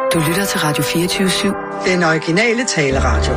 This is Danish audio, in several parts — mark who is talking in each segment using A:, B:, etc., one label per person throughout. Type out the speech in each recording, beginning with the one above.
A: Du lytter til Radio 24/7.
B: Den originale taleradio.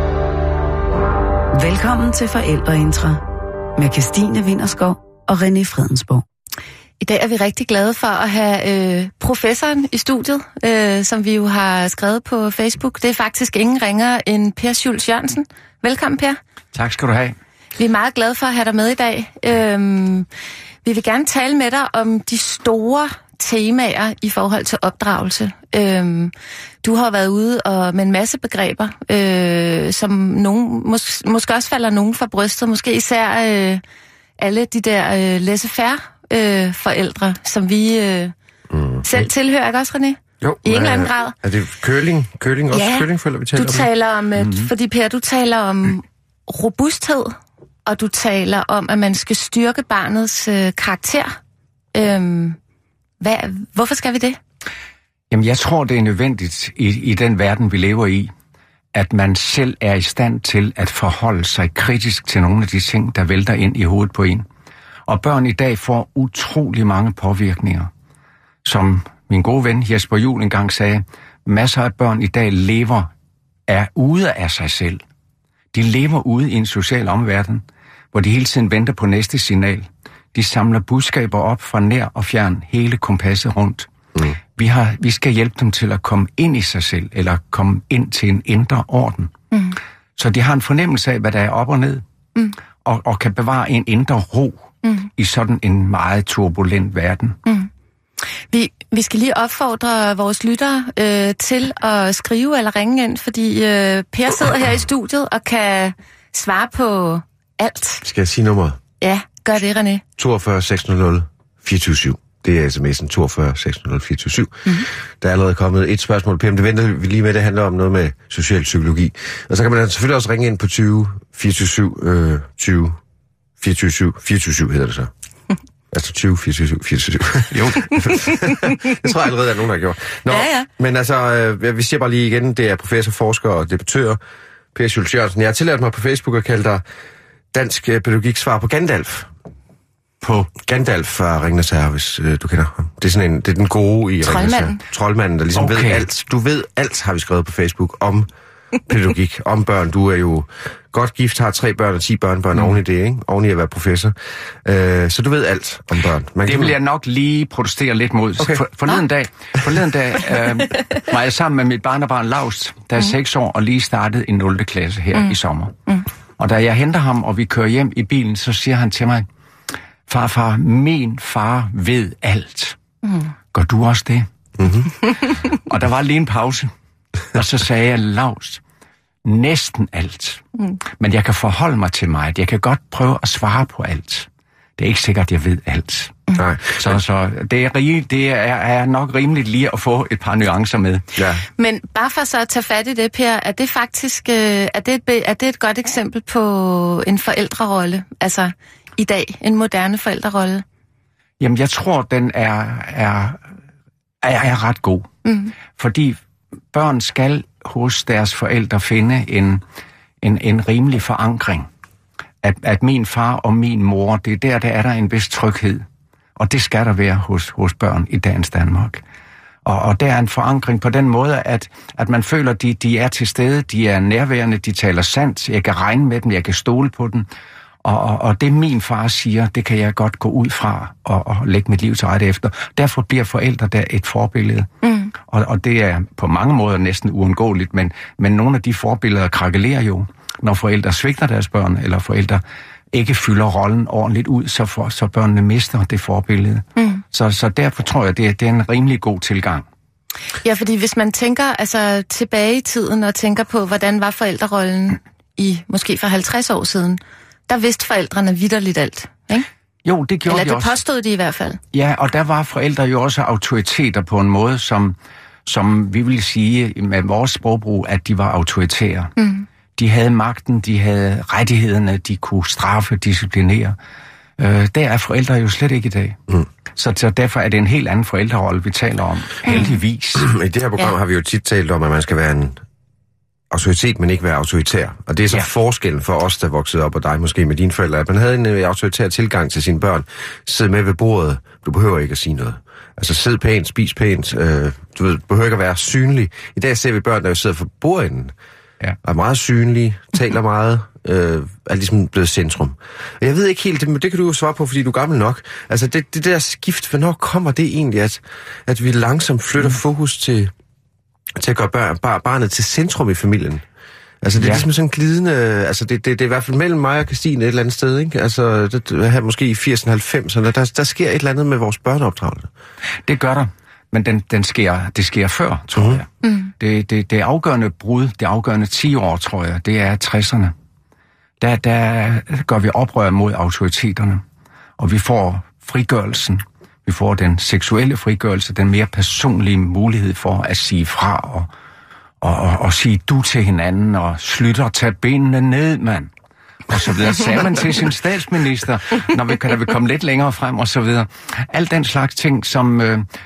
A: Velkommen til Forældreintra med Kirstine Winterskov og René Fredensborg.
C: I dag er vi rigtig glade for at have professoren i studiet, som vi jo har skrevet på Facebook. Det er faktisk ingen ringere end Per Schultz Jørgensen. Velkommen, Per.
D: Tak skal du have.
C: Vi er meget glade for at have dig med i dag. Vi vil gerne tale med dig om de store temaer i forhold til opdragelse. Du har været ude og med en masse begreber, som nogen, måske også falder nogen fra brystet, måske især alle de der laissez-faire forældre, som vi selv tilhører, ikke også, René?
E: Jo.
C: I en eller anden grad.
E: Er det curling? Curling også?
C: Ja,
E: Curlingforældre, vi taler
C: du taler om, fordi Per, du taler om robusthed, og du taler om, at man skal styrke barnets karakter. Hvorfor skal vi det?
D: Jamen, jeg tror, det er nødvendigt i den verden, vi lever i, at man selv er i stand til at forholde sig kritisk til nogle af de ting, der vælter ind i hovedet på en. Og børn i dag får utrolig mange påvirkninger. Som min gode ven Jesper Juhl engang sagde, masser af børn i dag er ude af sig selv. De lever ude i en social omverden, hvor de hele tiden venter på næste signal. De samler budskaber op fra nær og fjern, hele kompasset rundt. Vi skal hjælpe dem til at komme ind i sig selv, eller komme ind til en indre orden. Så de har en fornemmelse af, hvad der er op og ned, og kan bevare en indre ro i sådan en meget turbulent verden.
C: Vi skal lige opfordre vores lyttere til at skrive eller ringe ind, fordi Per sidder her i studiet og kan svare på alt.
E: Skal jeg sige nummeret?
C: Ja, gør det, René.
E: 42 600 24/7. Det er sms'en 42 600 24/7. Der er allerede kommet et spørgsmål, Per, men det venter vi lige med. Det handler om noget med social psykologi. Og så kan man selvfølgelig også ringe ind på 20 24/7, 20 24/7 hedder det så. Altså 20 24/7. Jo. Jeg tror allerede, der er nogen, der har gjort. Nå, ja. Men altså, vi siger bare lige igen, det er professor, forsker og debattør Per Schultz Jørgensen. Jeg har tilladt mig på Facebook at kalde dig dansk pædagogik svar på Gandalf. På Gandalf fra Ringenes Herre, hvis du kender ham. Det er sådan det er den gode i Ringenes Herre. Troldmanden, der ligesom ved alt. Du ved alt, har vi skrevet på Facebook om pædagogik, om børn. Du er jo godt gift, har 3 børn og 10 børnebørn oven i det, ikke? Oven i at være professor. Så du ved alt om børn.
D: Det vil jeg nok lige protestere lidt mod. Okay. Forleden dag var jeg sammen med mit barnebarn Laust, der er 6 år og lige startede i 0. klasse her i sommer. Og da jeg henter ham, og vi kører hjem i bilen, så siger han til mig, farfar, min far ved alt. Gør du også det? Og der var lige en pause, og så sagde jeg, Laust, næsten alt. Men jeg kan forholde mig til mig. Jeg kan godt prøve at svare på alt. Det er ikke sikkert, at jeg ved alt.
E: Nej.
D: Så det er nok rimeligt lige at få et par nuancer med.
C: Ja. Men bare for så at tage fat i det, Per, er det faktisk er det et godt eksempel på en forældrerolle? Altså i dag, en moderne forældrerolle?
D: Jamen, jeg tror, den er ret god. Fordi børn skal hos deres forældre finde en rimelig forankring. At min far og min mor, det er der er der en vis tryghed. Og det skal der være hos børn i dagens Danmark. Og der er en forankring på den måde, at man føler, at de er til stede, de er nærværende, de taler sandt, jeg kan regne med dem, jeg kan stole på dem. Og det min far siger, det kan jeg godt gå ud fra og lægge mit liv til rette efter. Derfor bliver forældre der et forbillede. Og det er på mange måder næsten uundgåeligt, men nogle af de forbilleder krakelerer jo, når forældre svigter deres børn, eller forældre ikke fylder rollen ordentligt ud, så børnene mister det forbillede. Så derfor tror jeg, det er en rimelig god tilgang.
C: Ja, fordi hvis man tænker altså tilbage i tiden og tænker på, hvordan var forældrerollen i måske for 50 år siden, der vidste forældrene vitterligt alt, ikke?
D: Jo, det gjorde de også.
C: Eller det påstod de i hvert fald.
D: Ja, og der var forældre jo også autoriteter på en måde, som vi vil sige med vores sprogbrug, at de var autoritære. De havde magten, de havde rettighederne, de kunne straffe, disciplinere. Der er forældre jo slet ikke i dag. Så derfor er det en helt anden forældrerolle, vi taler om, heldigvis.
E: I det her program har vi jo tit talt om, at man skal være en autoritet, men ikke være autoritær. Og det er så forskellen for os, der voksede op, og dig måske med dine forældre, at man havde en autoritær tilgang til sine børn. Sidde med ved bordet, du behøver ikke at sige noget. Altså sid pænt, spis pænt, du ved, behøver ikke at være synlig. I dag ser vi børn, der jo sidder for bordenden, er meget synlige, taler meget, er ligesom blevet centrum. Og jeg ved ikke helt, men det kan du jo svare på, fordi du er gammel nok. Altså det der skift, hvornår kommer det egentlig, at vi langsomt flytter fokus til at gøre barnet til centrum i familien? Altså, det er ligesom sådan glidende, altså det er i hvert fald mellem mig og Christine et eller andet sted, ikke? Altså, det her måske i 80'erne, 90'erne, der sker et eller andet med vores børneopdragelse.
D: Det gør der, men det sker før, tror jeg. Mm. Det afgørende brud, det afgørende 10 år, tror jeg, det er 60'erne. Der gør vi oprør mod autoriteterne, og vi får frigørelsen. Vi får den seksuelle frigørelse, den mere personlige mulighed for at sige fra og sige du til hinanden, og slutte at tage benene ned, mand. Og så videre. Sagde man til sin statsminister, når vi komme lidt længere frem, og så videre. Alt den slags ting, som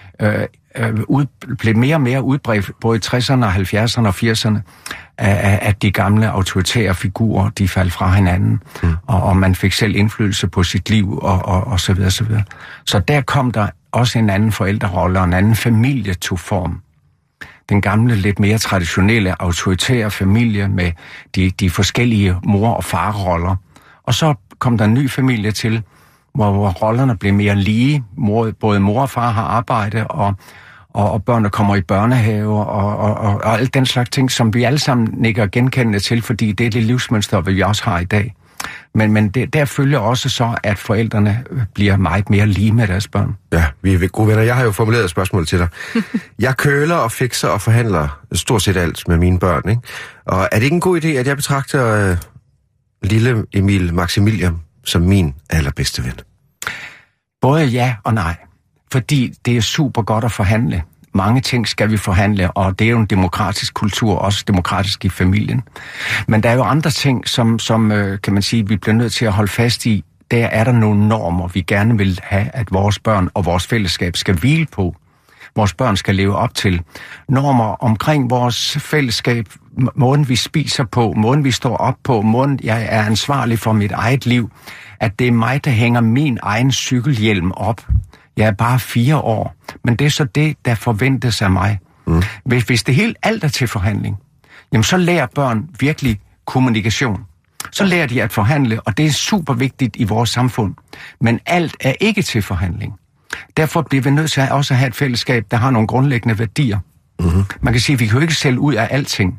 D: blev mere og mere udbredt, både i 60'erne, 70'erne og 80'erne, at de gamle autoritære figurer, de faldt fra hinanden, og man fik selv indflydelse på sit liv, og så videre, så videre. Så der kom der også en anden forældrerolle, og en anden familie tog form. Den gamle, lidt mere traditionelle, autoritære familie med de forskellige mor- og farroller. Og så kom der en ny familie til, hvor rollerne blev mere lige. Både mor og far har arbejde, og børnene kommer i børnehave, og alt den slags ting, som vi alle sammen nikker genkendende til, fordi det er det livsmønster, vi også har i dag. Men der følger også så, at forældrene bliver meget mere lige med deres børn.
E: Ja, vi er gode venner. Jeg har jo formuleret et spørgsmål til dig. Jeg køler og fikser og forhandler stort set alt med mine børn, ikke? Og er det ikke en god idé, at jeg betragter lille Emil Maximilian som min allerbedste ven?
D: Både ja og nej. Fordi det er super godt at forhandle. Mange ting skal vi forhandle, og det er jo en demokratisk kultur, også demokratisk i familien. Men der er jo andre ting, som kan man sige, vi bliver nødt til at holde fast i. Der er der nogle normer, vi gerne vil have, at vores børn og vores fællesskab skal hvile på. Vores børn skal leve op til. Normer omkring vores fællesskab, måden vi spiser på, måden vi står op på, måden jeg er ansvarlig for mit eget liv. At det er mig, der hænger min egen cykelhjelm op. Jeg er bare 4 år, men det er så det, der forventes af mig. Mm. Hvis det hele alt er til forhandling, jamen så lærer børn virkelig kommunikation. Så lærer de at forhandle, og det er super vigtigt i vores samfund. Men alt er ikke til forhandling. Derfor bliver vi nødt til at også have et fællesskab, der har nogle grundlæggende værdier. Mm-hmm. Man kan sige, at vi kan jo ikke sælge ud af alting.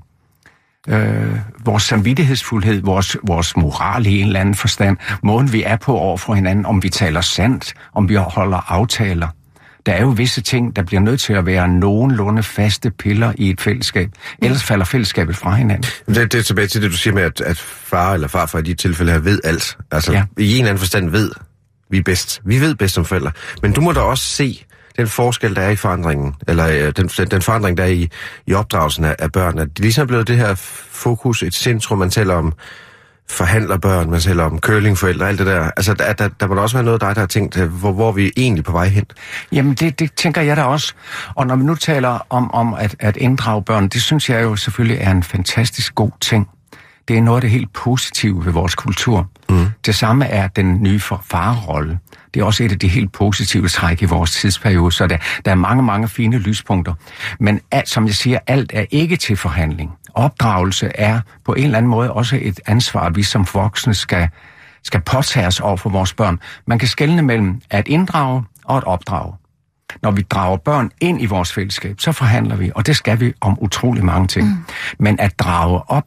D: Vores samvittighedsfuldhed, vores moral i en eller anden forstand, måden vi er på over for hinanden, om vi taler sandt, om vi holder aftaler. Der er jo visse ting, der bliver nødt til at være nogenlunde faste piller i et fællesskab. Ellers falder fællesskabet fra hinanden.
E: Det er tilbage til det, du siger med, at far eller farfar i de tilfælde her ved alt. Altså ja. I en eller anden forstand ved vi bedst. Vi ved bedst som forældre. Men du må da også se den forskel, der er i forandringen, eller den forandring, der er i opdragelsen af børn, at det ligesom er blevet det her fokus, et centrum, man taler om forhandlerbørn, man taler om curlingforældre, alt det der. Altså, der må da også være noget, der har tænkt, hvor vi er egentlig på vej hen. Jamen,
D: det tænker jeg da også. Og når vi nu taler om at inddrage børn, det synes jeg jo selvfølgelig er en fantastisk god ting. Det er noget af det helt positive ved vores kultur. Mm. Det samme er den nye farrolle. Det er også et af de helt positive træk i vores tidsperiode, så der er mange, mange fine lyspunkter. Men som jeg siger, alt er ikke til forhandling. Opdragelse er på en eller anden måde også et ansvar, vi som voksne skal påtage os over for vores børn. Man kan skelne mellem at inddrage og at opdrage. Når vi drager børn ind i vores fællesskab, så forhandler vi, og det skal vi om utrolig mange ting. Mm. Men at drage op,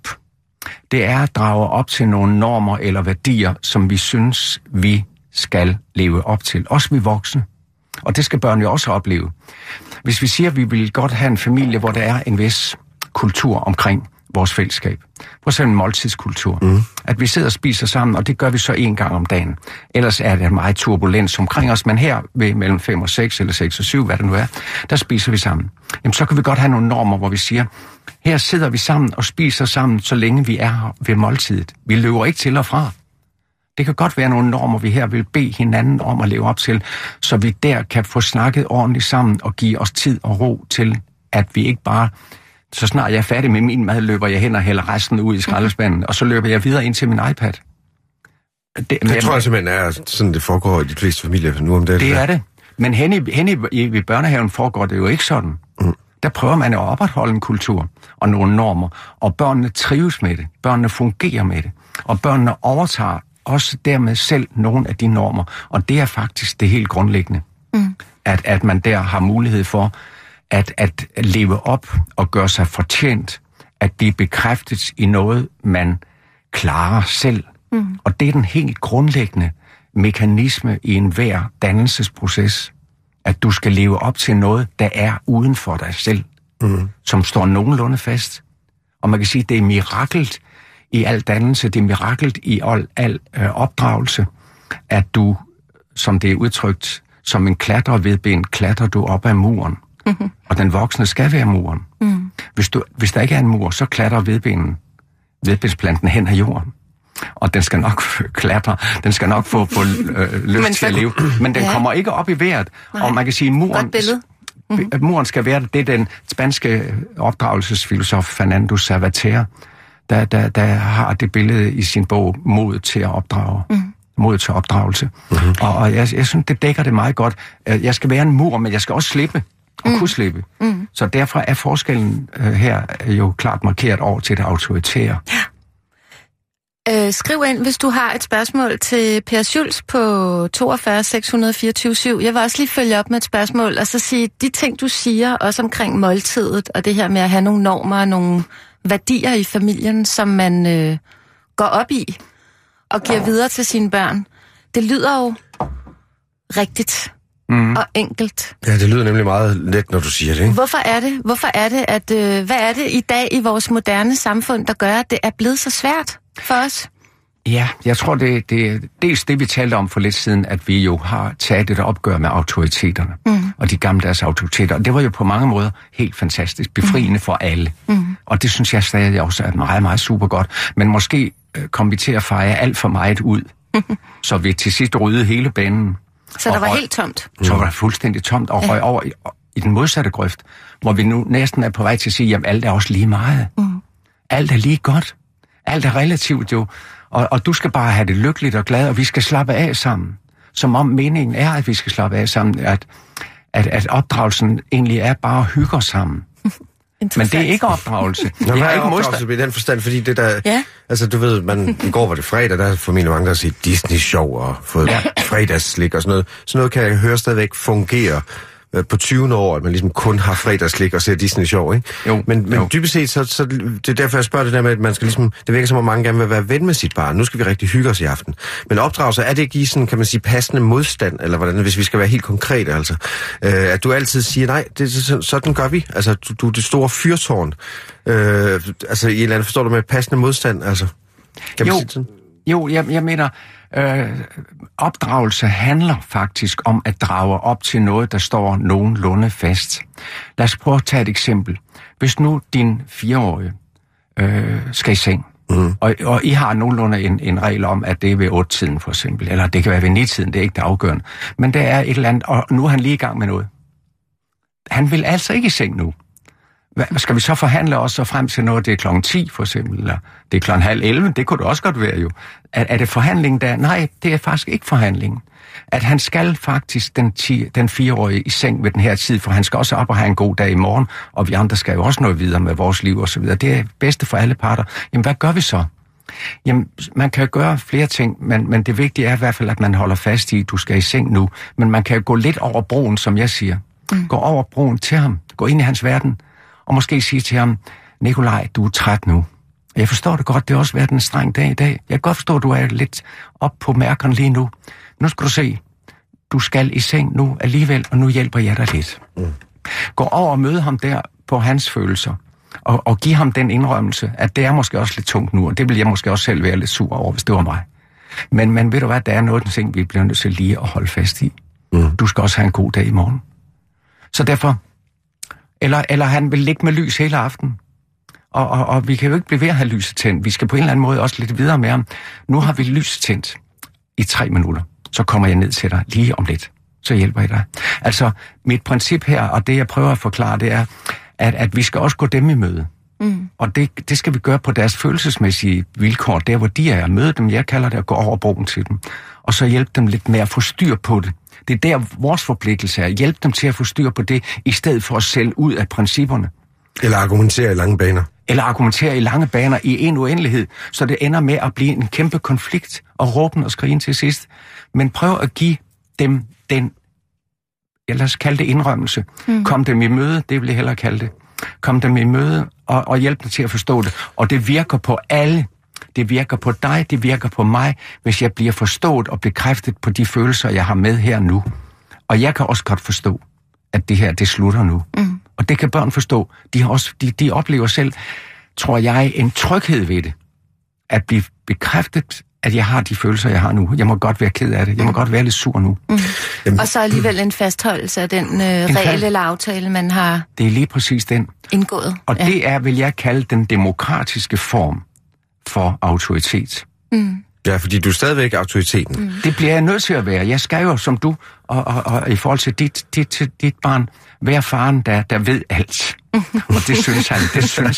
D: det er at drage op til nogle normer eller værdier, som vi synes, vi skal leve op til. Også vi voksne. Og det skal børn jo også opleve. Hvis vi siger, at vi vil godt have en familie, hvor der er en vis kultur omkring vores fællesskab. For eksempel en måltidskultur. Mm. At vi sidder og spiser sammen, og det gør vi så 1 gang om dagen. Ellers er det meget turbulens omkring os, men her ved mellem 5 og 6 eller 6 og 7, hvad det nu er, der spiser vi sammen. Jamen så kan vi godt have nogle normer, hvor vi siger, her sidder vi sammen og spiser sammen, så længe vi er her ved måltidet. Vi løber ikke til og fra. Det kan godt være nogle normer, vi her vil bede hinanden om at leve op til, så vi der kan få snakket ordentligt sammen og give os tid og ro til, at vi ikke bare, så snart jeg er færdig med min mad, løber jeg hen og hælder resten ud i skraldespanden, og så løber jeg videre ind til min iPad.
E: Det tror jeg simpelthen er sådan, det foregår i de fleste familier nu om dagen.
D: Det er det. Men hen i børnehaven foregår det jo ikke sådan. Der prøver man at opretholde en kultur og nogle normer, og børnene trives med det, børnene fungerer med det, og børnene overtager også dermed selv nogle af de normer, og det er faktisk det helt grundlæggende, at man der har mulighed for at leve op og gøre sig fortjent, at blive bekræftet i noget, man klarer selv. Og det er den helt grundlæggende mekanisme i enhver dannelsesproces, at du skal leve op til noget, der er uden for dig selv, som står nogenlunde fast. Og man kan sige, at det er miraklet i al dannelse, det er miraklet i al opdragelse, at du, som det er udtrykt, som en klatrevedben, klatrer du op ad muren. Og den voksne skal være muren. Hvis der ikke er en mur, så klatrer vedbensplanten hen ad jorden. Og den skal nok klatre, den skal nok få lyst til at leve. Men den kommer ikke op i vejret. Og man kan sige, muren skal være det. Er den spanske opdragelsesfilosof Fernando Savater, der har det billede i sin bog Mod til at opdrage. Mod til opdragelse. Og jeg synes, det dækker det meget godt. Jeg skal være en mur, men jeg skal også slippe. Og kunne slippe. Så derfor er forskellen her jo klart markeret over til det autoritære.
C: Skriv ind, hvis du har et spørgsmål til Per Schultz på 42 624 7. Jeg vil også lige følge op med et spørgsmål, og så sige, de ting, du siger, også omkring måltidet, og det her med at have nogle normer og nogle værdier i familien, som man går op i og giver videre til sine børn, det lyder jo rigtigt. Og enkelt.
E: Ja, det lyder nemlig meget let, når du siger det, ikke?
C: Hvorfor er det, at hvad er det i dag i vores moderne samfund, der gør, at det er blevet så svært for os?
D: Ja, jeg tror, det er dels det, vi talte om for lidt siden, at vi jo har taget et opgør med autoriteterne, og de gammeldags autoriteter. Og det var jo på mange måder helt fantastisk, befriende for alle. Og det synes jeg stadig også er meget, meget super godt. Men måske kom vi til at fejre alt for meget ud, så vi til sidst ryddede hele banen.
C: Så der var helt tomt?
D: Så var der fuldstændig tomt og røg over i den modsatte grøft, hvor vi nu næsten er på vej til at sige, jamen alt er også lige meget. Alt er lige godt. Alt er relativt jo. Og du skal bare have det lykkeligt og glad, og vi skal slappe af sammen. Som om meningen er, at vi skal slappe af sammen, at opdragelsen egentlig er bare at hygge os sammen. Men det er ikke opdragelse.
E: Hvad er opdragelse i den forstand? Fordi det der... Ja. Altså, du ved, i går var det fredag, der er formentlig mange, der har set Disney-show og fået fredagsslik og sådan noget. Sådan noget kan jeg høre stadigvæk fungere på 20. år, at man ligesom kun har fredagsslik og ser Disney-show, ikke?
D: Jo,
E: men dybest set, så det er derfor, jeg spørger det der med, at man skal ligesom... Det virker som om mange gerne vil være ven med sit barn. Nu skal vi rigtig hygge os i aften. Men opdragelse, er det ikke i sådan, kan man sige, passende modstand, eller hvordan, hvis vi skal være helt konkrete, altså? At du altid siger, nej, sådan gør vi. Altså, du er det store fyrtårn. Altså, i en eller anden, forstår du med passende modstand, altså? Kan man sige sådan?
D: Jo, jeg mener... opdragelse handler faktisk om at drage op til noget, der står nogenlunde fast. Lad os prøve at tage et eksempel. Hvis nu din 4-årige skal i seng, og I har nogenlunde en regel om, at det er ved 8-tiden for eksempel, eller det kan være ved 9-tiden, det er ikke det afgørende, men der er et eller andet, og nu er han lige i gang med noget. Han vil altså ikke i seng nu. Skal vi så forhandle os så frem til noget, det er klokken 10 for eksempel, eller det er 10:30, det kunne det også godt være jo. Er det forhandling der? Nej, det er faktisk ikke forhandling. At han skal faktisk den 4-årige i seng ved den her tid, for han skal også op og have en god dag i morgen, og vi andre skal jo også noget videre med vores liv og så videre. Det er bedste for alle parter. Jamen, hvad gør vi så? Jamen, man kan gøre flere ting, men det vigtige er i hvert fald, at man holder fast i, at du skal i seng nu. Men man kan gå lidt over broen, som jeg siger. Gå over broen til ham. Gå ind i hans verden. Og måske sige til ham, Nikolaj, du er træt nu. Jeg forstår det godt, det har også været en streng dag i dag. Jeg kan godt forstå, at du er lidt op på mærkerne lige nu. Nu skal du se, du skal i seng nu alligevel, og nu hjælper jeg dig lidt. Gå over og møde ham der på hans følelser, og give ham den indrømmelse, at det er måske også lidt tungt nu, og det vil jeg måske også selv være lidt sur over, hvis det var mig. Men ved du hvad, der er noget, ting, vi bliver nødt til lige at holde fast i. Du skal også have en god dag i morgen. Så derfor... Eller han vil ligge med lys hele aften. Og vi kan jo ikke blive ved at have lyset tændt. Vi skal på en eller anden måde også lidt videre med ham. Nu har vi lyset tændt i 3 minutter. Så kommer jeg ned til dig lige om lidt. Så hjælper jeg dig. Altså, mit princip her, og det jeg prøver at forklare, det er, at vi skal også gå dem i møde. Og det skal vi gøre på deres følelsesmæssige vilkår, der hvor de er. Møde dem, jeg kalder det at gå over broen til dem. Og så hjælpe dem lidt med at få styr på det. Det er der, vores forpligtelse er. Hjælp dem til at få styr på det, i stedet for at sælge ud af principperne.
E: Eller argumentere i lange baner.
D: Eller argumentere i lange baner i en uendelighed, så det ender med at blive en kæmpe konflikt og råben og skrigen til sidst. Men prøv at give dem den, lad os kalde det indrømmelse. Kom dem i møde, det vil jeg hellere kalde det. Kom dem i møde og hjælp dem til at forstå det. Og det virker på alle. Det virker på dig, det virker på mig, hvis jeg bliver forstået og bekræftet på de følelser, jeg har med her nu. Og jeg kan også godt forstå, at det her, det slutter nu. Og det kan børn forstå. De oplever selv, tror jeg, en tryghed ved det. At blive bekræftet, at jeg har de følelser, jeg har nu. Jeg må godt være ked af det. Jeg må godt være lidt sur nu.
C: Og så alligevel en fastholdelse af den regel eller aftale, man har. Det
D: er lige præcis den.
C: Indgået.
D: Og det er, vil jeg kalde, den demokratiske form for autoritet.
E: Ja, fordi du er stadigvæk autoriteten.
D: Det bliver jeg nødt til at være. Jeg skal jo, som du, og i forhold til dit barn, være faren, der ved alt. Og det synes han.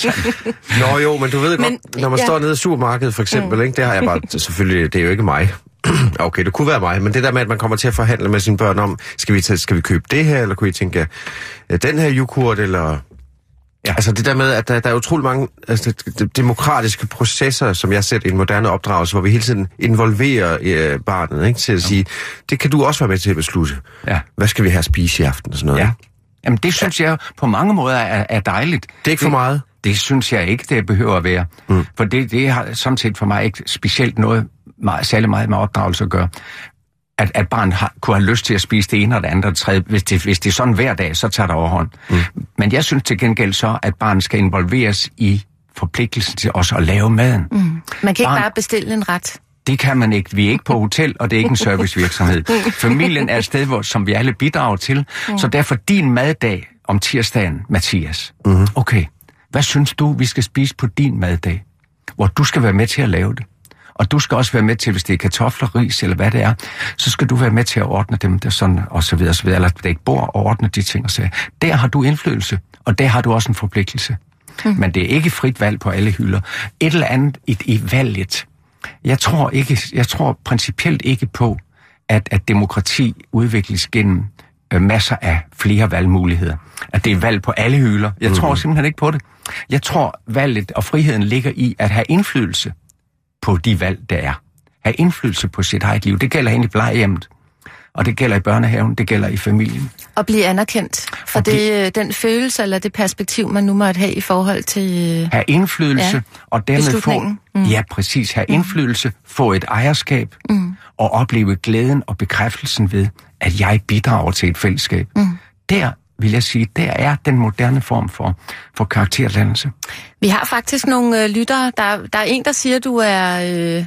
E: Nå jo, men du ved godt, når man står nede i supermarkedet for eksempel, ikke, det har jeg bare, selvfølgelig, det er jo ikke mig. Okay, det kunne være mig, men det der med, at man kommer til at forhandle med sine børn om, skal vi købe det her, eller kunne I tænke, den her yoghurt, eller... Ja. Altså det der med, at der er utrolig mange demokratiske processer, som jeg ser i en moderne opdragelse, hvor vi hele tiden involverer barnet, ikke, til at sige, det kan du også være med til at beslutte. Ja. Hvad skal vi have at spise i aften og sådan noget?
D: Ja. Jamen det synes jeg på mange måder er dejligt.
E: Det er ikke for meget?
D: Det synes jeg ikke, det behøver at være. For det har sådan set for mig ikke specielt noget særlig meget med opdragelse at gøre. At barn kunne have lyst til at spise det ene og det andet og det tredje. Hvis det er sådan hver dag, så tager det overhånd. Men jeg synes til gengæld så, at barnet skal involveres i forpligtelsen til også at lave maden.
C: Man kan ikke bare bestille en ret.
D: Det kan man ikke. Vi er ikke på hotel, og det er ikke en servicevirksomhed. Familien er et sted, som vi alle bidrager til. Så derfor din maddag om tirsdagen, Mathias. Okay, hvad synes du, vi skal spise på din maddag? Hvor du skal være med til at lave det. Og du skal også være med til, hvis det er kartofler, ris eller hvad det er, så skal du være med til at ordne dem der sådan, og så videre, eller det ikke bor og ordne de ting og sager. Der har du indflydelse, og der har du også en forpligtelse. Men det er ikke frit valg på alle hylder. Et eller andet i valget. Jeg tror principielt ikke på, at demokrati udvikles gennem masser af flere valgmuligheder. At det er valg på alle hylder. Jeg tror simpelthen ikke på det. Jeg tror, valget og friheden ligger i at have indflydelse på de valg, der er. Have indflydelse på sit eget liv. Det gælder egentlig i plejehjemmet, og det gælder i børnehaven, det gælder i familien.
C: Og blive anerkendt for den følelse eller det perspektiv, man nu måtte have i forhold til...
D: Have indflydelse, og dermed få... Ja, præcis. Have indflydelse, få et ejerskab, og opleve glæden og bekræftelsen ved, at jeg bidrager til et fællesskab. Der vil jeg sige, der er den moderne form for karakterdannelse.
C: Vi har faktisk nogle lyttere. Der er en, der siger, at du er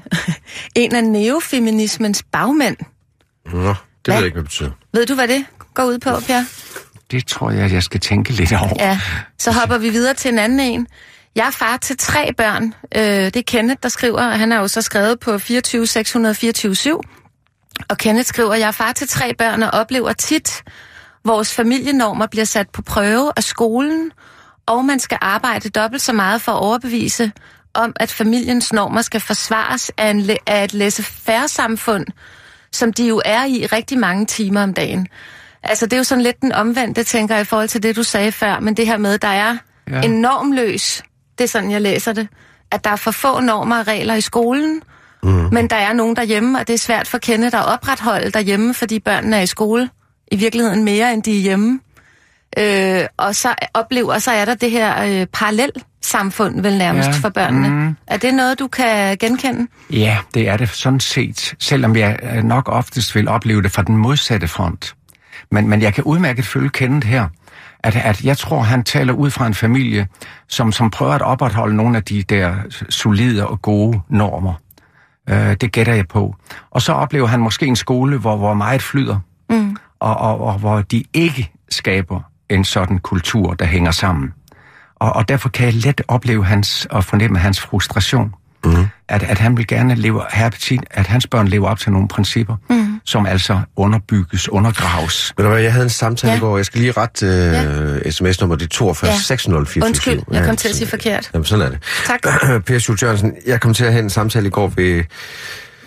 C: en af neofeminismens bagmænd.
E: Nå, det ved jeg ikke, hvad det betyder.
C: Ved du, hvad det går ud på, Per?
D: Det tror jeg skal tænke lidt over.
C: Ja, så hopper vi videre til en anden en. Jeg er far til 3 børn. Det er Kenneth, der skriver, og han har jo så skrevet på 24 624 7. Og Kenneth skriver, jeg er far til 3 børn og oplever tit, vores familienormer bliver sat på prøve af skolen, og man skal arbejde dobbelt så meget for at overbevise om, at familiens normer skal forsvares af et laissez-faire-samfund, som de jo er i rigtig mange timer om dagen. Altså, det er jo sådan lidt den omvendte, tænker jeg, i forhold til det, du sagde før, men det her med, der er en normløs, det er sådan, jeg læser det, at der er for få normer og regler i skolen, men der er nogen derhjemme, og det er svært for Kenneth at opretholde derhjemme, fordi børnene er i skole. I virkeligheden mere, end de er hjemme. Og så er der det her parallelsamfund, vel nærmest for børnene. Er det noget, du kan genkende? Ja,
D: det er det sådan set. Selvom jeg nok oftest vil opleve det fra den modsatte front. Men jeg kan udmærket følge Kenneth her, at jeg tror, han taler ud fra en familie, som prøver at opretholde nogle af de der solide og gode normer. Det gætter jeg på. Og så oplever han måske en skole, hvor meget flyder. Og hvor de ikke skaber en sådan kultur, der hænger sammen. Og derfor kan jeg let opleve og fornemme hans frustration. At han vil gerne at hans børn lever op til nogle principper, som altså undergraves.
E: Men jeg havde en samtale i går, jeg skal lige rette sms-nummer, det er 42 604.
C: Undskyld, jeg kom til at sige forkert.
E: Jamen, sådan er det.
C: Tak.
E: Per Schultz Jørgensen, jeg kom til at have en samtale i går ved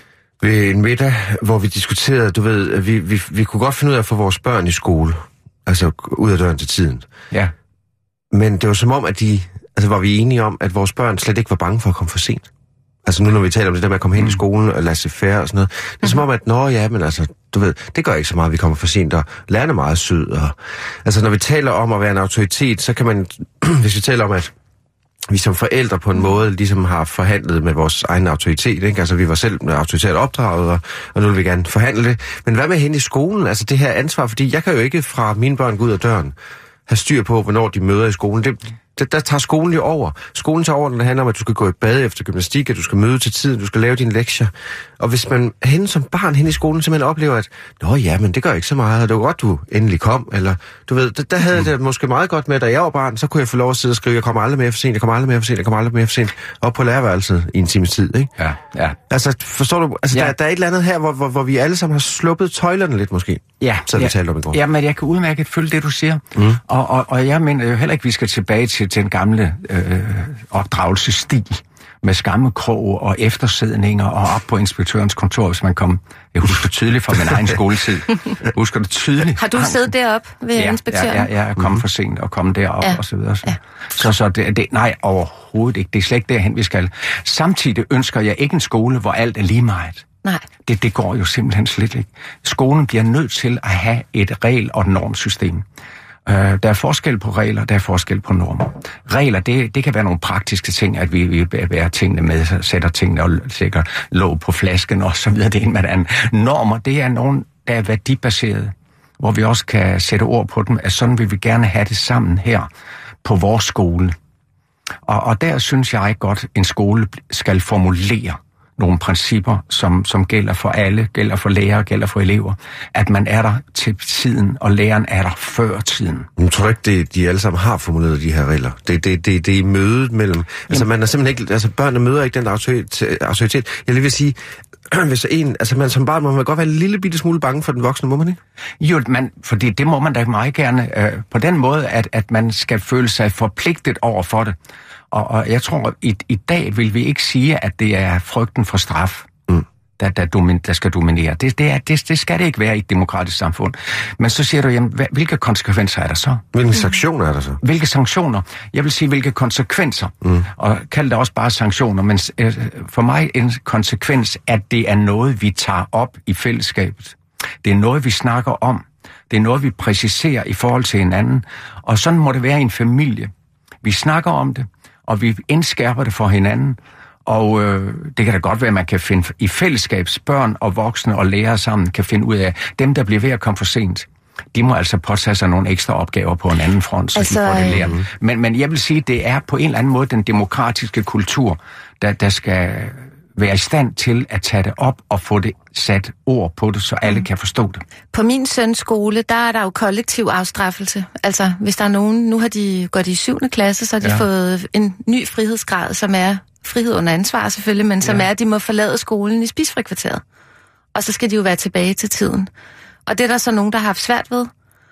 E: ved en middag, hvor vi diskuterede, du ved, vi kunne godt finde ud af at få vores børn i skole. Altså ud af døren til tiden.
D: Ja.
E: Men det var som om, at var vi enige om, at vores børn slet ikke var bange for at komme for sent. Altså nu, når vi taler om det der med at komme hen i skolen og lade sig færre og sådan noget. Det er som om, at du ved, det gør ikke så meget, at vi kommer for sent, og lærerne er meget sød. Og, altså når vi taler om at være en autoritet, så kan man, hvis vi taler om, at vi som forældre på en måde ligesom har forhandlet med vores egen autoritet, ikke? Altså vi var selv autoritært opdraget, og nu vil vi gerne forhandle det. Men hvad med hen i skolen? Altså det her ansvar, fordi jeg kan jo ikke fra mine børn gå ud af døren have styr på, hvornår de møder i skolen. Der tager skolen jo over. Skolen tager over, når det handler om, at du skal gå i bad efter gymnastik, at du skal møde til tiden, du skal lave dine lektier. Og hvis man hen som barn hen i skolen simpelthen oplever, at men det gør ikke så meget, og det var godt, du endelig kom, eller du ved, der havde jeg det måske meget godt med, da jeg var barn, så kunne jeg få lov at sidde og skrive, jeg kommer aldrig mere for sent, jeg kommer aldrig mere for sent, jeg kommer aldrig mere for sent, op på lærerværelset i en times tid, ikke?
D: Ja.
E: Altså, forstår du? Altså, ja. Der er et eller andet her, hvor vi alle sammen har sluppet tøjlerne lidt, måske.
D: Ja.
E: Så vi talte om i går.
D: Ja, men jeg kan udmærket følge det, du siger. Og jeg mener jo heller ikke, vi skal tilbage til den gamle opdragelsesstil med skammekrog og eftersædninger og op på inspektørens kontor, hvis man kom. Jeg husker tydeligt fra min egen skoletid. Husker det tydeligt.
C: Har du siddet deroppe ved inspektøren?
D: Ja, jeg er kommet for sent og kommet derop og så videre. Så det, nej, overhovedet ikke. Det er slet ikke derhen, vi skal. Samtidig ønsker jeg ikke en skole, hvor alt er lige meget.
C: Nej.
D: Det går jo simpelthen slet ikke. Skolen bliver nødt til at have et regel- og normsystem. Der er forskel på regler, der er forskel på normer. Regler, det kan være nogle praktiske ting, at vi bærer tingene med, sætter tingene og sætter låg på flasken og så videre, det ene med det andet. Normer, det er nogle, der er værdibaserede, hvor vi også kan sætte ord på dem, at sådan vil vi gerne have det sammen her på vores skole. Og der synes jeg godt, en skole skal formulere nogle principper, som gælder for alle, gælder for lærere, gælder for elever. At man er der til tiden, og læreren er der før tiden.
E: Jeg tror ikke, de alle sammen har formuleret de her regler. Det er i mødet mellem... Altså, man er simpelthen ikke... Altså, børnene møder ikke den autoritet. Jeg vil sige, hvis man som barn må man godt være en lille bitte smule bange for den voksne, må man ikke?
D: Jo, fordi det må man da meget gerne på den måde, at man skal føle sig forpligtet over for det. Og jeg tror, i dag vil vi ikke sige, at det er frygten for straf, der skal dominere. Det skal det ikke være i et demokratisk samfund. Men så siger du, jamen, hvilke konsekvenser er der så?
E: Hvilke sanktioner er der så?
D: Hvilke sanktioner? Jeg vil sige, hvilke konsekvenser. Og kald det også bare sanktioner. Men for mig en konsekvens, at det er noget, vi tager op i fællesskabet. Det er noget, vi snakker om. Det er noget, vi præciserer i forhold til hinanden. Og sådan må det være i en familie. Vi snakker om det, og vi indskærper det for hinanden. Og det kan da godt være, at man kan finde i fællesskabs børn og voksne og lærere sammen, kan finde ud af, dem der bliver ved at komme for sent, de må altså påtage sig nogle ekstra opgaver på en anden front, så de får det lært. Men jeg vil sige, det er på en eller anden måde den demokratiske kultur, der skal være i stand til at tage det op og få det sat ord på det, så alle kan forstå det.
C: På min søns skole, der er der jo kollektiv afstraffelse. Altså, hvis der er nogen, nu går de i 7. klasse, så har de fået en ny frihedsgrad, som er frihed under ansvar selvfølgelig, men som er, at de må forlade skolen i spisefrikvarteret. Og så skal de jo være tilbage til tiden. Og det er der så nogen, der har haft svært ved.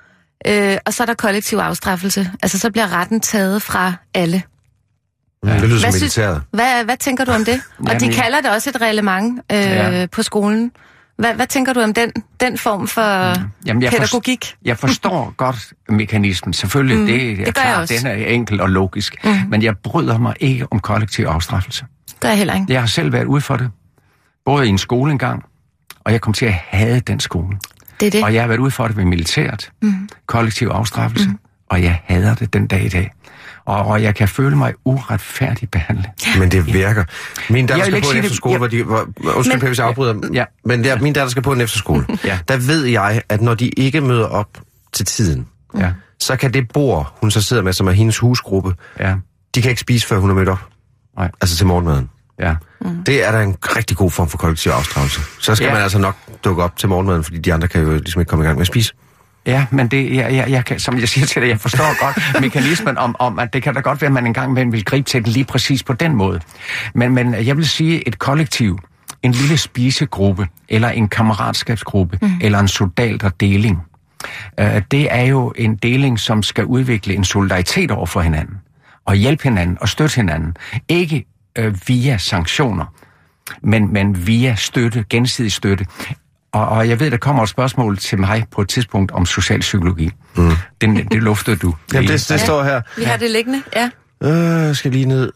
C: Og så er der kollektiv afstraffelse. Altså, så bliver retten taget fra alle.
E: Ja. Det lyder som militæret.
C: Hvad tænker du om det? Og de kalder det også et reglement på skolen. Hvad tænker du om den form for pædagogik?
D: Jeg forstår godt mekanismen. Selvfølgelig, det er klart, den er enkel og logisk. Men jeg bryder mig ikke om kollektiv afstraffelse.
C: Det er heller ikke.
D: Jeg har selv været ude for det. Både i en skole engang, og jeg kom til at hade den skole.
C: Det er det.
D: Og jeg har været ude for det ved militæret. Kollektiv afstraffelse. Og jeg hader det den dag i dag. Og jeg kan føle mig uretfærdigt behandlet.
E: Men det virker. Min datter skal på en efterskole, undskyld, hvis jeg afbryder. Men min datter skal på en efterskole. Der ved jeg, at når de ikke møder op til tiden, så kan det bord, hun så sidder med, som er hendes husgruppe, de kan ikke spise, før hun er mødt op. Nej. Altså til morgenmaden. Ja. Det er da en rigtig god form for kollektiv afstraffelse. Så skal man altså nok dukke op til morgenmaden, fordi de andre kan jo ligesom ikke komme i gang med at spise.
D: Ja, men det, jeg kan, som jeg siger til dig, jeg forstår godt mekanismen om, at det kan da godt være, at man engang vil gribe til det lige præcis på den måde. Men jeg vil sige, et kollektiv, en lille spisegruppe, eller en kammeratskabsgruppe, eller en soldaterdeling, det er jo en deling, som skal udvikle en solidaritet over for hinanden, og hjælpe hinanden, og støtte hinanden. Ikke via sanktioner. men via støtte, gensidig støtte. Og jeg ved, der kommer et spørgsmål til mig på et tidspunkt om socialpsykologi. Det luftede du.
E: Jamen, det står her.
C: Vi har det liggende, ja.
E: Skal lige ned.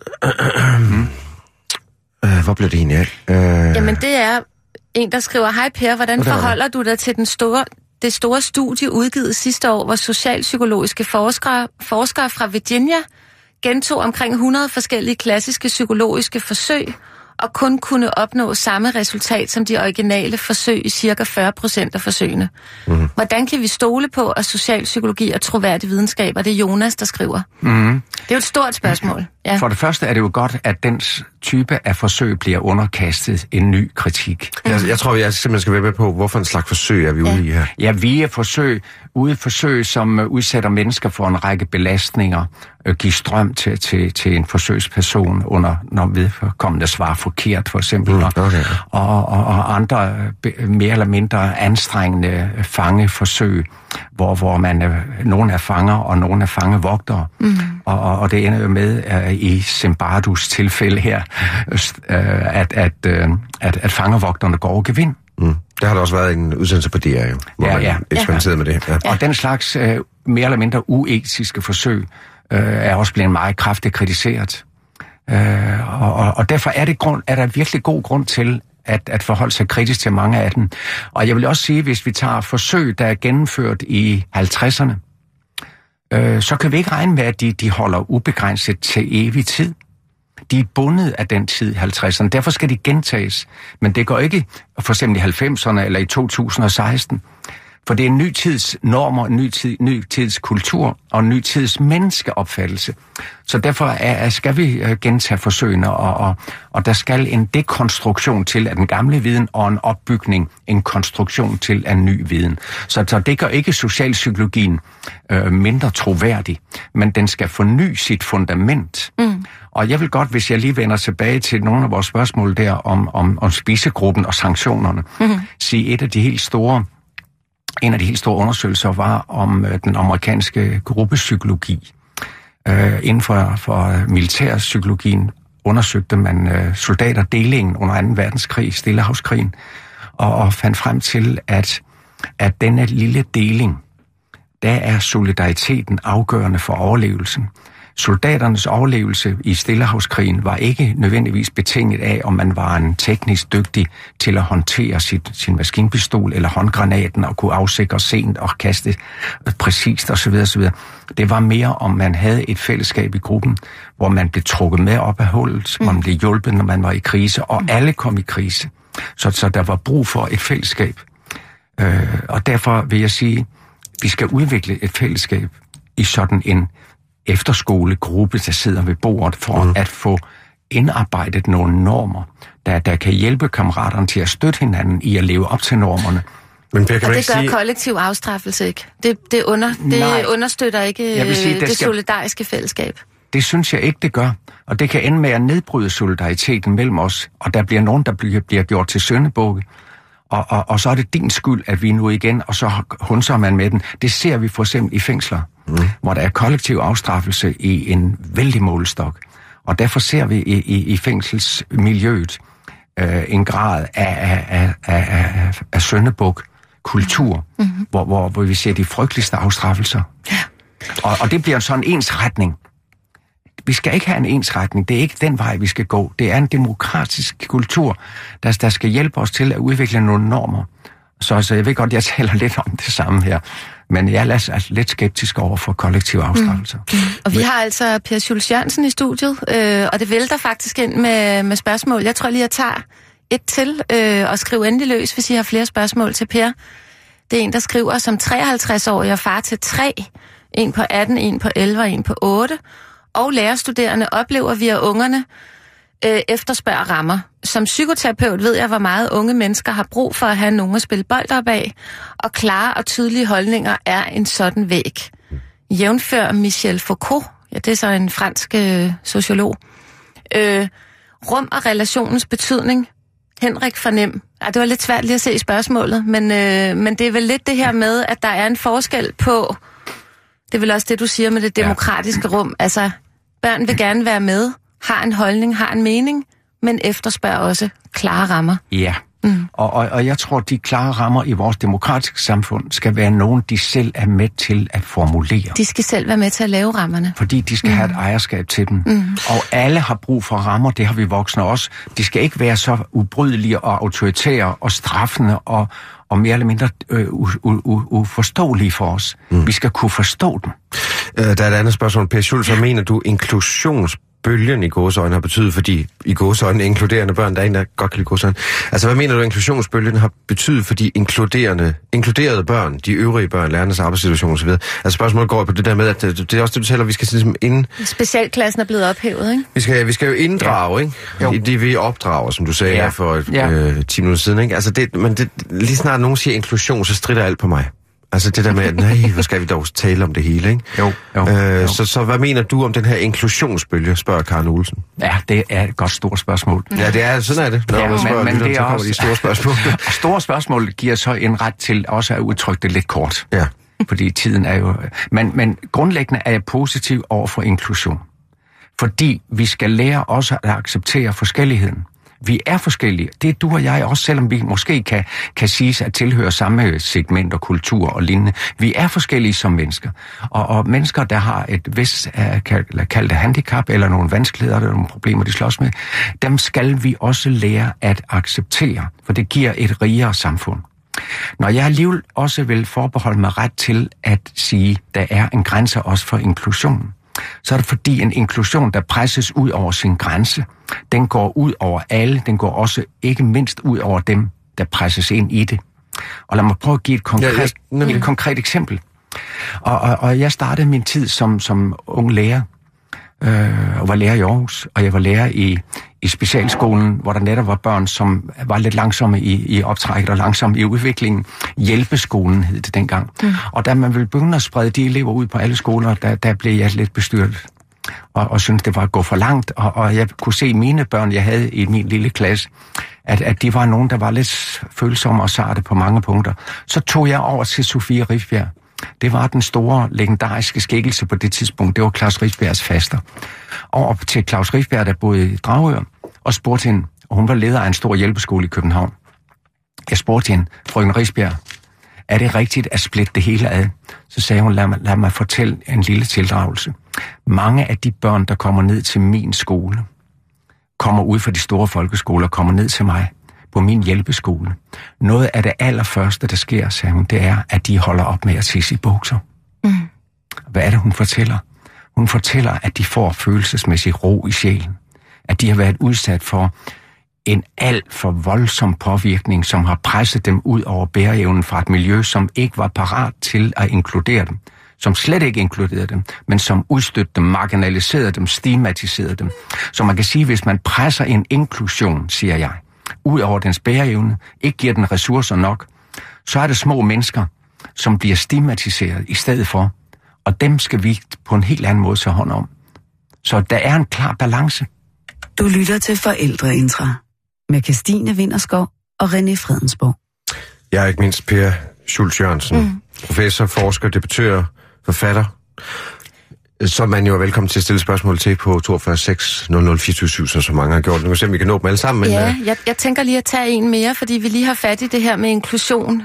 E: Hvor blev det egentlig af?
C: Jamen, det er en, der skriver, hej Per, hvordan forholder du dig til det store studie udgivet sidste år, hvor socialpsykologiske forskere fra Virginia gentog omkring 100 forskellige klassiske psykologiske forsøg, og kun kunne opnå samme resultat som de originale forsøg i cirka 40% af forsøgene. Hvordan kan vi stole på, at socialpsykologi er troværdig videnskab? Og det er Jonas, der skriver. Det er jo et stort spørgsmål. Ja.
D: For det første er det jo godt, at den type af forsøg bliver underkastet en ny kritik.
E: Jeg tror, jeg simpelthen skal være med på, hvorfor en slags forsøg er vi ude i her.
D: Ja, vi er forsøg, som udsætter mennesker for en række belastninger, give strøm til en forsøgsperson, når vedkommende svarer forkert, for eksempel, og andre mere eller mindre anstrengende fangeforsøg, hvor nogen er fanger, og nogen er fangevogtere. Og det ender jo med, i Zimbabwes tilfælde her, at fangevogterne går over gevind.
E: Der har der også været en udsendelse på DR, jo, hvor man eksperimenterede med det. Ja.
D: Og den slags mere eller mindre uetiske forsøg er også blevet meget kraftigt kritiseret. Og derfor er der virkelig god grund til at forholde sig kritisk til mange af dem. Og jeg vil også sige, hvis vi tager forsøg, der er gennemført i 50'erne, så kan vi ikke regne med, at de holder ubegrænset til evig tid. De er bundet af den tid i 50'erne, derfor skal de gentages. Men det går ikke for eksempel i 90'erne eller i 2016. For det er en ny tids normer, en ny tids kultur og en ny tids menneskeopfattelse. Så derfor skal vi gentage forsøgene, og der skal en dekonstruktion til af den gamle viden og en opbygning, en konstruktion til af ny viden. Så det gør ikke socialpsykologien mindre troværdig, men den skal forny sit fundament. Og jeg vil godt, hvis jeg lige vender tilbage til nogle af vores spørgsmål der om spisegruppen og sanktionerne, sige en af de helt store undersøgelser var om den amerikanske gruppepsykologi. Inden for militærpsykologien undersøgte man soldaterdelingen under 2. verdenskrig, Stillehavskrigen, og fandt frem til, at denne lille deling, der er solidariteten afgørende for overlevelsen. Soldaternes overlevelse i Stillehavskrigen var ikke nødvendigvis betinget af, om man var en teknisk dygtig til at håndtere sin maskinpistol eller håndgranaten og kunne afsikre sent og kaste præcist osv. Det var mere, om man havde et fællesskab i gruppen, hvor man blev trukket med op af hullet, hvor man blev hjulpet, når man var i krise, og alle kom i krise. Så der var brug for et fællesskab. Og derfor vil jeg sige, vi skal udvikle et fællesskab i sådan en efterskolegruppe, der sidder ved bordet for at få indarbejdet nogle normer, der kan hjælpe kammeraterne til at støtte hinanden i at leve op til normerne.
E: Men Per, kan
C: og det gør kollektiv afstraffelse ikke. Det understøtter ikke det solidariske fællesskab.
D: Det synes jeg ikke, det gør. Og det kan ende med at nedbryde solidariteten mellem os, og der bliver nogen, der bliver gjort til syndebukke. Og så er det din skyld, at vi nu igen, og så hunser man med den. Det ser vi for eksempel i fængsler, hvor der er kollektiv afstraffelse i en vældig målestok. Og derfor ser vi i fængselsmiljøet en grad af syndebuk-kultur, hvor vi ser de frygteligste afstraffelser. Ja. Og det bliver sådan en ensretning. Vi skal ikke have en ensretning. Det er ikke den vej, vi skal gå. Det er en demokratisk kultur, der skal hjælpe os til at udvikle nogle normer. Så jeg ved godt, jeg taler lidt om det samme her. Men jeg er altså lidt skeptisk over for kollektiv afstraffelse.
C: Og vi har altså Per Schultz Jørgensen i studiet, og det vælter faktisk ind med spørgsmål. Jeg tror lige, jeg tager et til og skriver endelig løs, hvis I har flere spørgsmål til Per. Det er en, der skriver som 53-årig og far til 3. En på 18, en på 11 og en på 8. Og lærerstuderende oplever vi, at ungerne efterspørger rammer. Som psykoterapeut ved jeg, hvor meget unge mennesker har brug for at have nogen at spille bold op af, og klare og tydelige holdninger er en sådan væg. Jævnfør Michel Foucault, ja, det er så en fransk sociolog. Rum og relationens betydning. Henrik fornem. Det var lidt svært lige at se i spørgsmålet, men det er vel lidt det her med, at der er en forskel på. Det er vel også det, du siger med det demokratiske rum. Altså, børn vil gerne være med, har en holdning, har en mening, men efterspørger også klare rammer.
D: Ja, og jeg tror, de klare rammer i vores demokratiske samfund skal være nogen, de selv er med til at formulere.
C: De skal selv være med til at lave rammerne.
D: Fordi de skal have et ejerskab til dem. Og alle har brug for rammer, det har vi voksne også. De skal ikke være så ubrydelige og autoritære og straffende og mere eller mindre uforståelige for os. Vi skal kunne forstå dem.
E: Der er et andet spørgsmål, Per Schultz. Hvad mener du, inklusionsbølgen i gåseøjne har betydet, fordi i gåseøjne inkluderende børn, der er en, der godt kan lide gåseøjne. Altså, hvad mener du, inklusionsbølgen har betydet for de inkluderede børn, de øvrige børn, lærernes arbejdssituation osv.? Altså, spørgsmålet går på det der med, at det er også det, du taler, vi skal ligesom
C: Specialklassen er blevet ophævet, ikke?
E: Vi skal jo inddrage, ikke?
D: Jo.
E: I det, vi opdrager, som du sagde her for 10 minutter siden, ikke? Altså, lige snart nogen siger inklusion, så strider alt på mig. Altså det der med, nej, hvor skal vi dog tale om det hele, ikke?
D: Jo.
E: Så hvad mener du om den her inklusionsbølge, spørger Karen Olsen?
D: Ja, det er et godt stort spørgsmål.
E: Ja, det er sådan er det.
D: Men det er
E: så kommer
D: også
E: de store spørgsmål.
D: Store spørgsmål giver så en ret til også at udtrykke det lidt kort.
E: Ja.
D: Fordi tiden er jo... Men grundlæggende er jeg positiv over for inklusion. Fordi vi skal lære også at acceptere forskelligheden. Vi er forskellige. Det er du og jeg også, selvom vi måske kan siges at tilhøre samme segment og kultur og lignende. Vi er forskellige som mennesker. Og mennesker, der har et vist, kaldt handicap, eller nogle vanskeligheder, eller nogle problemer, de slås med, dem skal vi også lære at acceptere, for det giver et rigere samfund. Når jeg alligevel også vil forbeholde mig ret til at sige, der er en grænse også for inklusion, så er det fordi en inklusion, der presses ud over sin grænse, den går ud over alle, den går også ikke mindst ud over dem, der presses ind i det. Og lad mig prøve at give et konkret eksempel. Og jeg startede min tid som ung lærer, og var lærer i Aarhus, og jeg var lærer i specialskolen, hvor der netop var børn, som var lidt langsomme i optrækket og langsomme i udviklingen. Hjælpeskolen hed det dengang. Og da man ville begynde at sprede de elever ud på alle skoler, der blev jeg lidt bestyrtet. Og syntes, det var at gå for langt. Og jeg kunne se mine børn, jeg havde i min lille klasse, at de var nogen, der var lidt følsomme og sarte på mange punkter. Så tog jeg over til Sofie Rifbjerg. Det var den store, legendariske skikkelse på det tidspunkt. Det var Claus Rifbjergs faster. Over til Claus Rifbjerg, der boede i Dragør, og spurgte hende, og hun var leder af en stor hjælpeskole i København. Jeg spurgte hende, frøken Rifbjerg, er det rigtigt at splitte det hele ad? Så sagde hun, lad mig fortælle en lille tildragelse. Mange af de børn, der kommer ned til min skole, kommer ud fra de store folkeskoler, kommer ned til mig på min hjælpeskole. Noget af det allerførste, der sker, sagde hun, det er, at de holder op med at tisse i bukser. Hvad er det, hun fortæller? Hun fortæller, at de får følelsesmæssig ro i sjælen. At de har været udsat for en alt for voldsom påvirkning, som har presset dem ud over bæreevnen fra et miljø, som ikke var parat til at inkludere dem. Som slet ikke inkluderede dem, men som udstødte dem, marginaliserede dem, stigmatiserede dem. Så man kan sige, hvis man presser en inklusion, siger jeg, ud over dens bæreevne, ikke giver den ressourcer nok, så er det små mennesker, som bliver stigmatiseret i stedet for, og dem skal vi på en helt anden måde tage hånd om. Så der er en klar balance.
A: Du lytter til Forældreintra med Kirstine Winterskov og René Fredensborg.
E: Jeg er ikke mindst Per Schultz Jørgensen, professor, forsker, debattør, forfatter, som man jo er velkommen til at stille spørgsmål til på 42 6 00 24 7, så mange har gjort. Nu kan se, om vi kan nå dem alle sammen. Men,
C: ja, jeg tænker lige at tage en mere, fordi vi lige har fat i det her med inklusion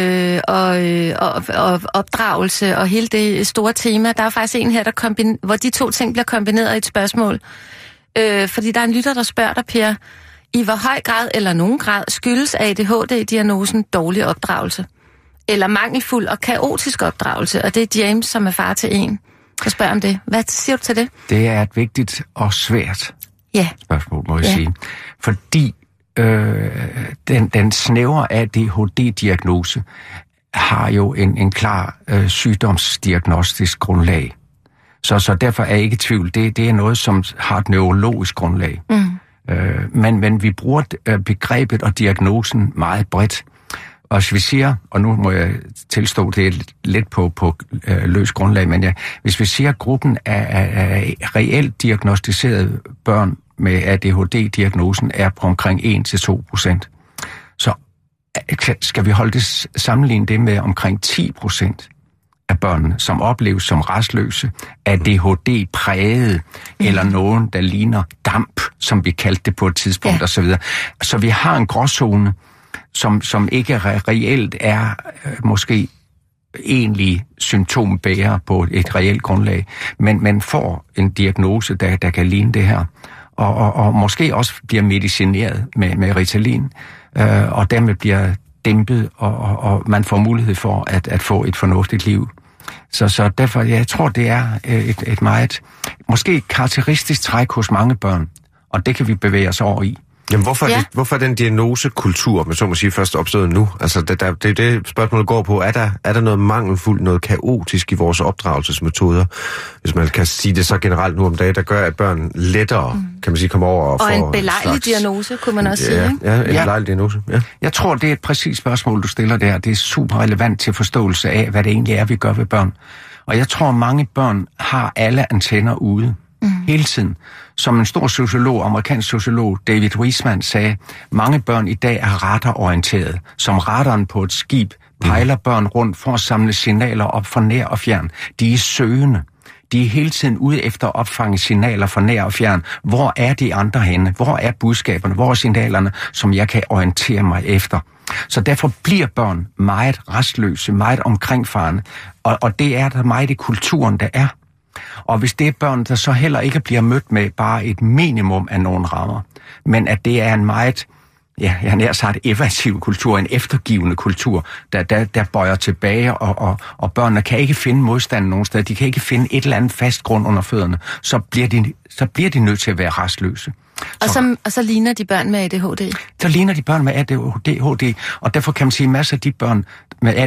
C: og opdragelse og hele det store tema. Der er faktisk en her, hvor de to ting bliver kombineret i et spørgsmål. Fordi der er en lytter, der spørger dig, Per, i hvor høj grad eller nogen grad skyldes ADHD-diagnosen dårlig opdragelse? Eller mangelfuld og kaotisk opdragelse? Og det er James, som er far til en, der spørger om det. Hvad siger du til det?
D: Det er et vigtigt og svært spørgsmål, må jeg sige. Fordi den snævre ADHD-diagnose har jo en klar sygdomsdiagnostisk grundlag. Så derfor er jeg ikke i tvivl. Det er noget, som har et neurologisk grundlag. Men vi bruger begrebet og diagnosen meget bredt. Og hvis vi siger, og nu må jeg tilstå, det er lidt på løs grundlag, men hvis vi siger, at gruppen af reelt diagnostiserede børn med ADHD-diagnosen er på omkring 1-2%, så skal vi sammenligne det med omkring 10% af børnene, som opleves som rastløse, ADHD-præget, eller nogen, der ligner damp, som vi kaldte det på et tidspunkt, osv. Så vi har en gråzone, som ikke reelt er måske egentlig symptombærer på et reelt grundlag, men man får en diagnose, der kan ligne det her, og måske også bliver medicineret med Ritalin, og dermed bliver dæmpet, og man får mulighed for at få et fornuftigt liv. Så derfor, jeg tror, det er et meget, måske karakteristisk træk hos mange børn, og det kan vi bevæge os over i.
E: Jamen, hvorfor er den diagnosekultur, man så må sige, først opstået nu? Altså, det spørgsmålet går på, er der noget mangelfuldt, noget kaotisk i vores opdragelsesmetoder, hvis man kan sige det så generelt nu om dagen, der gør, at børn lettere, kan man sige, kommer over og får
C: en belejlig diagnose, kunne man også sige, ikke?
E: Ja, en belejlig diagnose, ja.
D: Jeg tror, det er et præcist spørgsmål, du stiller der. Det er super relevant til forståelse af, hvad det egentlig er, vi gør ved børn. Og jeg tror, mange børn har alle antenner ude. Hele tiden. Som en stor sociolog, amerikansk sociolog, David Wiseman, sagde, mange børn i dag er radarorienteret. Som radaren på et skib pejler børn rundt for at samle signaler op fra nær og fjern. De er søgende. De er hele tiden ude efter at opfange signaler fra nær og fjern. Hvor er de andre henne? Hvor er budskaberne? Hvor er signalerne, som jeg kan orientere mig efter? Så derfor bliver børn meget rastløse, meget omkringfarende. Og det er der meget i kulturen, der er. Og hvis det er børn, der så heller ikke bliver mødt med bare et minimum af nogle rammer, men at det er en meget, jeg har nær sagt evasiv kultur, en eftergivende kultur, der bøjer tilbage, og børnene kan ikke finde modstand nogen sted, de kan ikke finde et eller andet fast grund under fødderne, så bliver de nødt til at være rastløse.
C: Og så ligner de børn med ADHD?
D: Så ligner de børn med ADHD, og derfor kan man sige, at masser af de børn med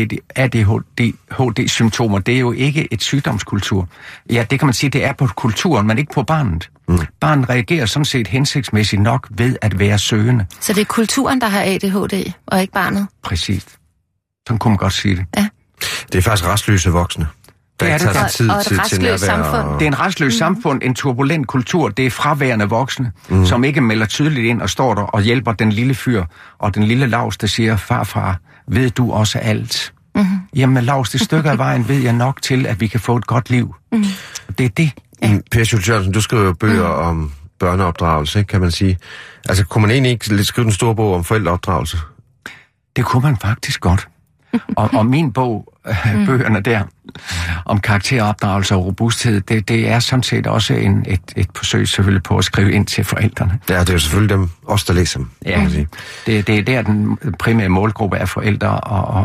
D: ADHD-symptomer, det er jo ikke et sygdomskultur. Ja, det kan man sige, det er på kulturen, men ikke på barnet. Barnet reagerer sådan set hensigtsmæssigt nok ved at være søgende. Så
C: det er kulturen, der har ADHD, og ikke barnet?
D: Præcis. Sådan kunne man godt sige det.
C: Ja.
E: Det er faktisk rastløse voksne.
C: Det er det. Og et rastløst samfund.
D: Det er en rastløs samfund, en turbulent kultur. Det er fraværende voksne, som ikke melder tydeligt ind og står der og hjælper den lille fyr og den lille Laus, der siger, farfar, ved du også alt? Jamen Laus, det stykke af vejen ved jeg nok til, at vi kan få et godt liv. Det er det.
E: Per Schultz Jørgensen, du skriver jo bøger om børneopdragelse, kan man sige. Altså, kunne man egentlig ikke skrive en stor bog om forældreopdragelse?
D: Det kunne man faktisk godt. Og min bog, bøgerne der, om karakteropdragelse og robusthed, det er sådan set også et forsøg selvfølgelig på at skrive ind til forældrene.
E: Ja, det er jo selvfølgelig dem, os der læser dem.
D: Ja, det er der den primære målgruppe er forældre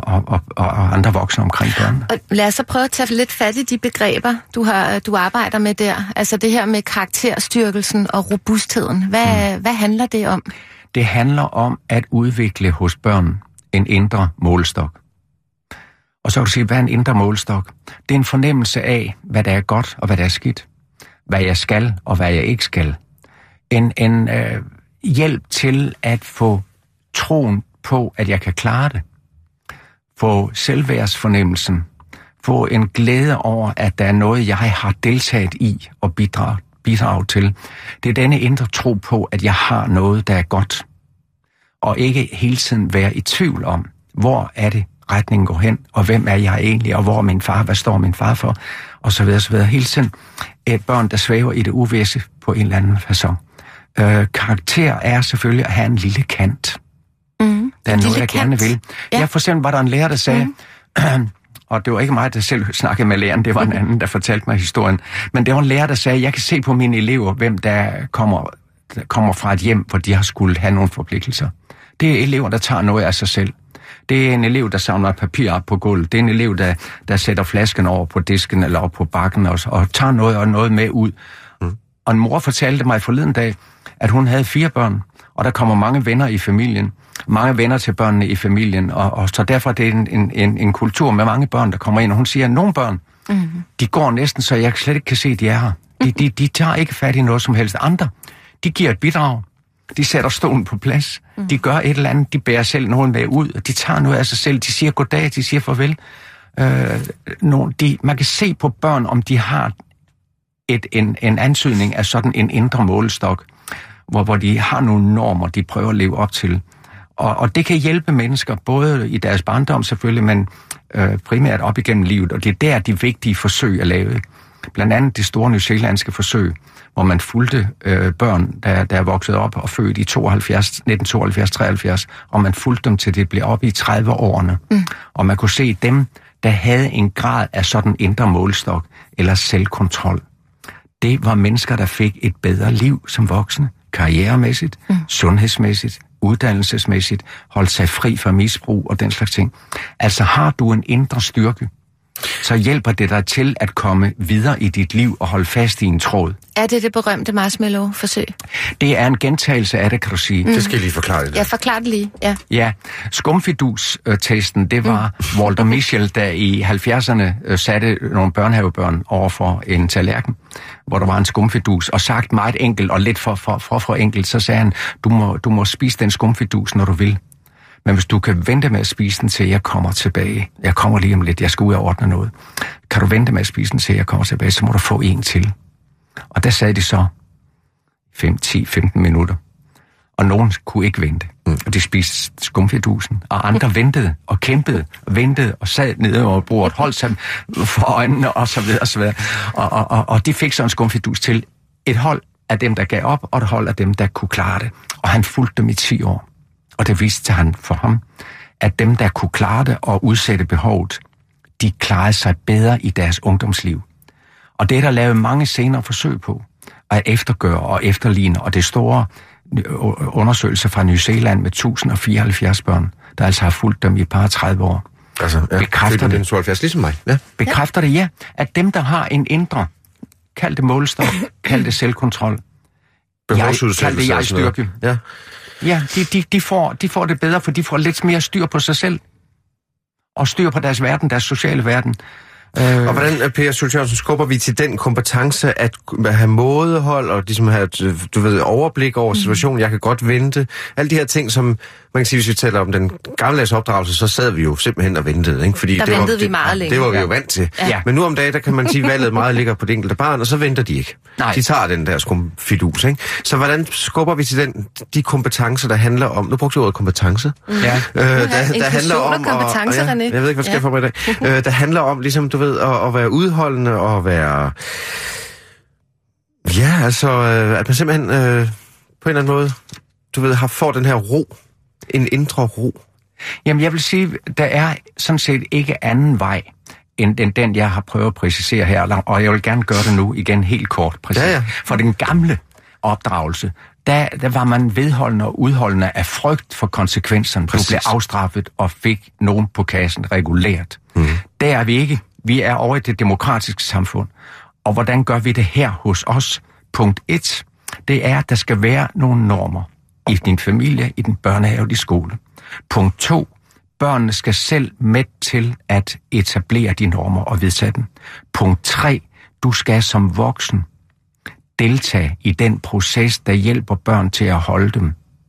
D: og andre voksne omkring børnene.
C: Og lad os så prøve at tage lidt fat i de begreber, du arbejder med der. Altså det her med karakterstyrkelsen og robustheden. Hvad handler det om?
D: Det handler om at udvikle hos børn en indre målestok. Og så kan du sige, hvad er en indre målestok? Det er en fornemmelse af, hvad der er godt og hvad der er skidt. Hvad jeg skal og hvad jeg ikke skal. En hjælp til at få troen på, at jeg kan klare det. Få selvværdsfornemmelsen. Få en glæde over, at der er noget, jeg har deltaget i og bidraget til. Det er denne indre tro på, at jeg har noget, der er godt. Og ikke hele tiden være i tvivl om, hvor er det, retningen går hen, og hvem er jeg egentlig, og hvor er min far, hvad står min far for, og så videre, så videre. Hele tiden et børn, der svæver i det uvisse på en eller anden facon. Karakter er selvfølgelig at have en lille kant. Der er noget, jeg gerne vil. Ja, for eksempel var der en lærer, der sagde, og det var ikke mig, der selv snakkede med læreren, det var en anden, der fortalte mig historien, men det var en lærer, der sagde, jeg kan se på mine elever, hvem der kommer fra et hjem, hvor de har skulle have nogle forpligtelser. Det er elever, der tager noget af sig selv. Det er en elev, der samler papir op på gulvet. Det er en elev, der sætter flasken over på disken eller op på bakken og tager noget med ud. Og en mor fortalte mig forleden dag, at hun havde 4 børn, og der kommer mange venner i familien. Mange venner til børnene i familien, og så derfor er det en kultur med mange børn, der kommer ind. Og hun siger, at nogle børn, de går næsten, så jeg slet ikke kan se, at de er her. De tager ikke fat i noget som helst. Andre, de giver et bidrag. De sætter stolen på plads. De gør et eller andet. De bærer selv nogen med ud. De tager noget af sig selv. De siger goddag. De siger farvel. Man kan se på børn, om de har en ansøgning af sådan en indre målestok, hvor de har nogle normer, de prøver at leve op til. Og det kan hjælpe mennesker, både i deres barndom selvfølgelig, men primært op igennem livet. Og det er der, de vigtige forsøg er lavet. Blandt andet det store newzealandske forsøg, hvor man fulgte børn, der er vokset op og født i 1972-73, og man fulgte dem til det blev op i 30-årene. Og man kunne se dem, der havde en grad af sådan indre målestok eller selvkontrol. Det var mennesker, der fik et bedre liv som voksne, karrieremæssigt, sundhedsmæssigt, uddannelsesmæssigt, holdt sig fri fra misbrug og den slags ting. Altså har du en indre styrke, så hjælper det dig til at komme videre i dit liv og holde fast i en tråd.
C: Er det berømte marshmallow-forsøg?
D: Det er en gentagelse af det, kan du sige.
E: Det skal jeg lige forklare det.
C: Ja, forklar det lige.
D: Ja, skumfidus-testen, det var Walter Mischel, der i 70'erne satte nogle børnehavebørn over for en tallerken, hvor der var en skumfidus, og sagt meget enkelt og lidt for enkelt, så sagde han, du må spise den skumfidus, når du vil. Men hvis du kan vente med at spise den, til jeg kommer tilbage. Jeg kommer lige om lidt, jeg skal ud og ordne noget. Kan du vente med at spise den, til jeg kommer tilbage, så må du få en til. Og der sad de så 5, 10, 15 minutter. Og nogen kunne ikke vente. Og de spiste skumfidusen. Og andre ventede og kæmpede og ventede og sad nede over bordet, holdt sig for øjnene og så videre og så videre. Og de fik så en skumfidus til et hold af dem, der gav op, og et hold af dem, der kunne klare det. Og han fulgte dem i 10 år. Og det viste han for ham, at dem, der kunne klare det og udsætte behovet, de klarede sig bedre i deres ungdomsliv. Og det er der lavet mange senere forsøg på, at eftergøre og efterligne. Og det store undersøgelser fra New Zealand med 1074 børn, der altså har fulgt dem i et par 30 år.
E: Altså, bekræfter det, 72, ligesom mig. Ja.
D: Bekræfter det, ja, at dem, der har en indre, kald det målestok, kald det selvkontrol, kald det jeg-styrke.
E: Ja.
D: Ja, de får det bedre, for de får lidt mere styr på sig selv. Og styr på deres verden, deres sociale verden.
E: Og hvordan, Per Schultz-Jørgensen, skubber vi til den kompetence at have mådehold og ligesom have overblik over situationen? Jeg kan godt vente. Alle de her ting, som man kan sige, hvis vi taler om den gammeldags opdragelse, så sad vi jo simpelthen og ventede. Ikke? Fordi
C: der ventede vi meget længe.
E: Det var vi jo vant til. Ja. Men nu om dagen, der kan man sige, at valget meget ligger på det enkelte barn, og så venter de ikke. Nej. De tager den der skumfidus. Ikke? Så hvordan skubber vi til de kompetencer, der handler om... Nu brugte jeg ordet kompetence.
D: Ja.
E: Der handler om...
C: René.
E: Jeg ved ikke, hvad skal jeg få med i dag. Der handler om, ligesom du ved, at være udholdende og være... Ja, altså, at man simpelthen på en eller anden måde, du ved, får den her ro. En indre ro.
D: Jamen, jeg vil sige, der er sådan set ikke anden vej, end den, jeg har prøvet at præcisere her, og jeg vil gerne gøre det nu igen helt kort præcis. Ja. For den gamle opdragelse, der var man vedholdende og udholdende af frygt for konsekvenserne. Du blev afstraffet og fik nogen på kassen regulært. Der er vi ikke. Vi er over i det demokratiske samfund. Og hvordan gør vi det her hos os? Punkt 1, det er, at der skal være nogle normer i din familie, i din børnehave, i skole. Punkt 2, børnene skal selv med til at etablere de normer og vedtage dem. Punkt 3, du skal som voksen deltage i den proces, der hjælper børn til at holde dem.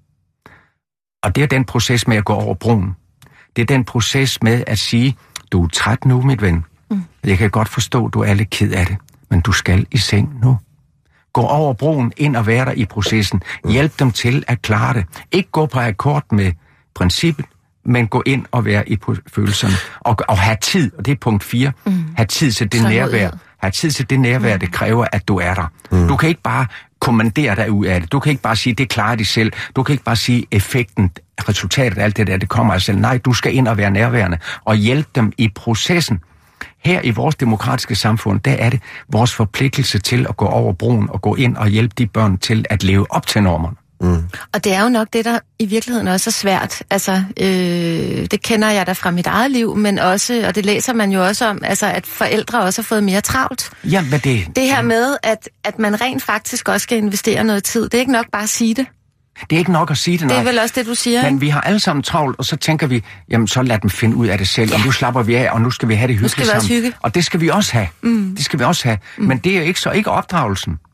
D: Og det er den proces med at gå over broen. Det er den proces med at sige, du er træt nu, mit ven. Jeg kan godt forstå, du er lidt ked af det, men du skal i seng nu. Gå over broen, ind og være der i processen. Hjælp dem til at klare det. Ikke gå på akkord med princippet, men gå ind og være i følelserne. Og have tid, og det er punkt 4. Have tid til det nærvær. Have tid til det nærvær, det kræver, at du er der. Du kan ikke bare kommandere dig ud af det. Du kan ikke bare sige, det klarer de selv. Du kan ikke bare sige, effekten, resultatet af alt det der, det kommer af selv. Nej, du skal ind og være nærværende og hjælpe dem i processen. Her i vores demokratiske samfund, der er det vores forpligtelse til at gå over broen og gå ind og hjælpe de børn til at leve op til normerne.
C: Og det er jo nok det, der i virkeligheden også er svært. Altså, det kender jeg da fra mit eget liv, men også, og det læser man jo også om, altså, at forældre også har fået mere travlt.
D: Ja, men det
C: her med, at man rent faktisk også skal investere noget tid. Det er ikke nok bare at sige det.
D: Det er ikke nok at sige det, nej.
C: Det er vel også det, du siger.
D: Men vi har alle sammen travlt, og så tænker vi, jamen så lad dem finde ud af det selv, og nu slapper vi af, og nu skal vi have det hyggeligt sammen. Og det skal vi også have. Det skal vi også have. Men det er jo ikke opdragelsen.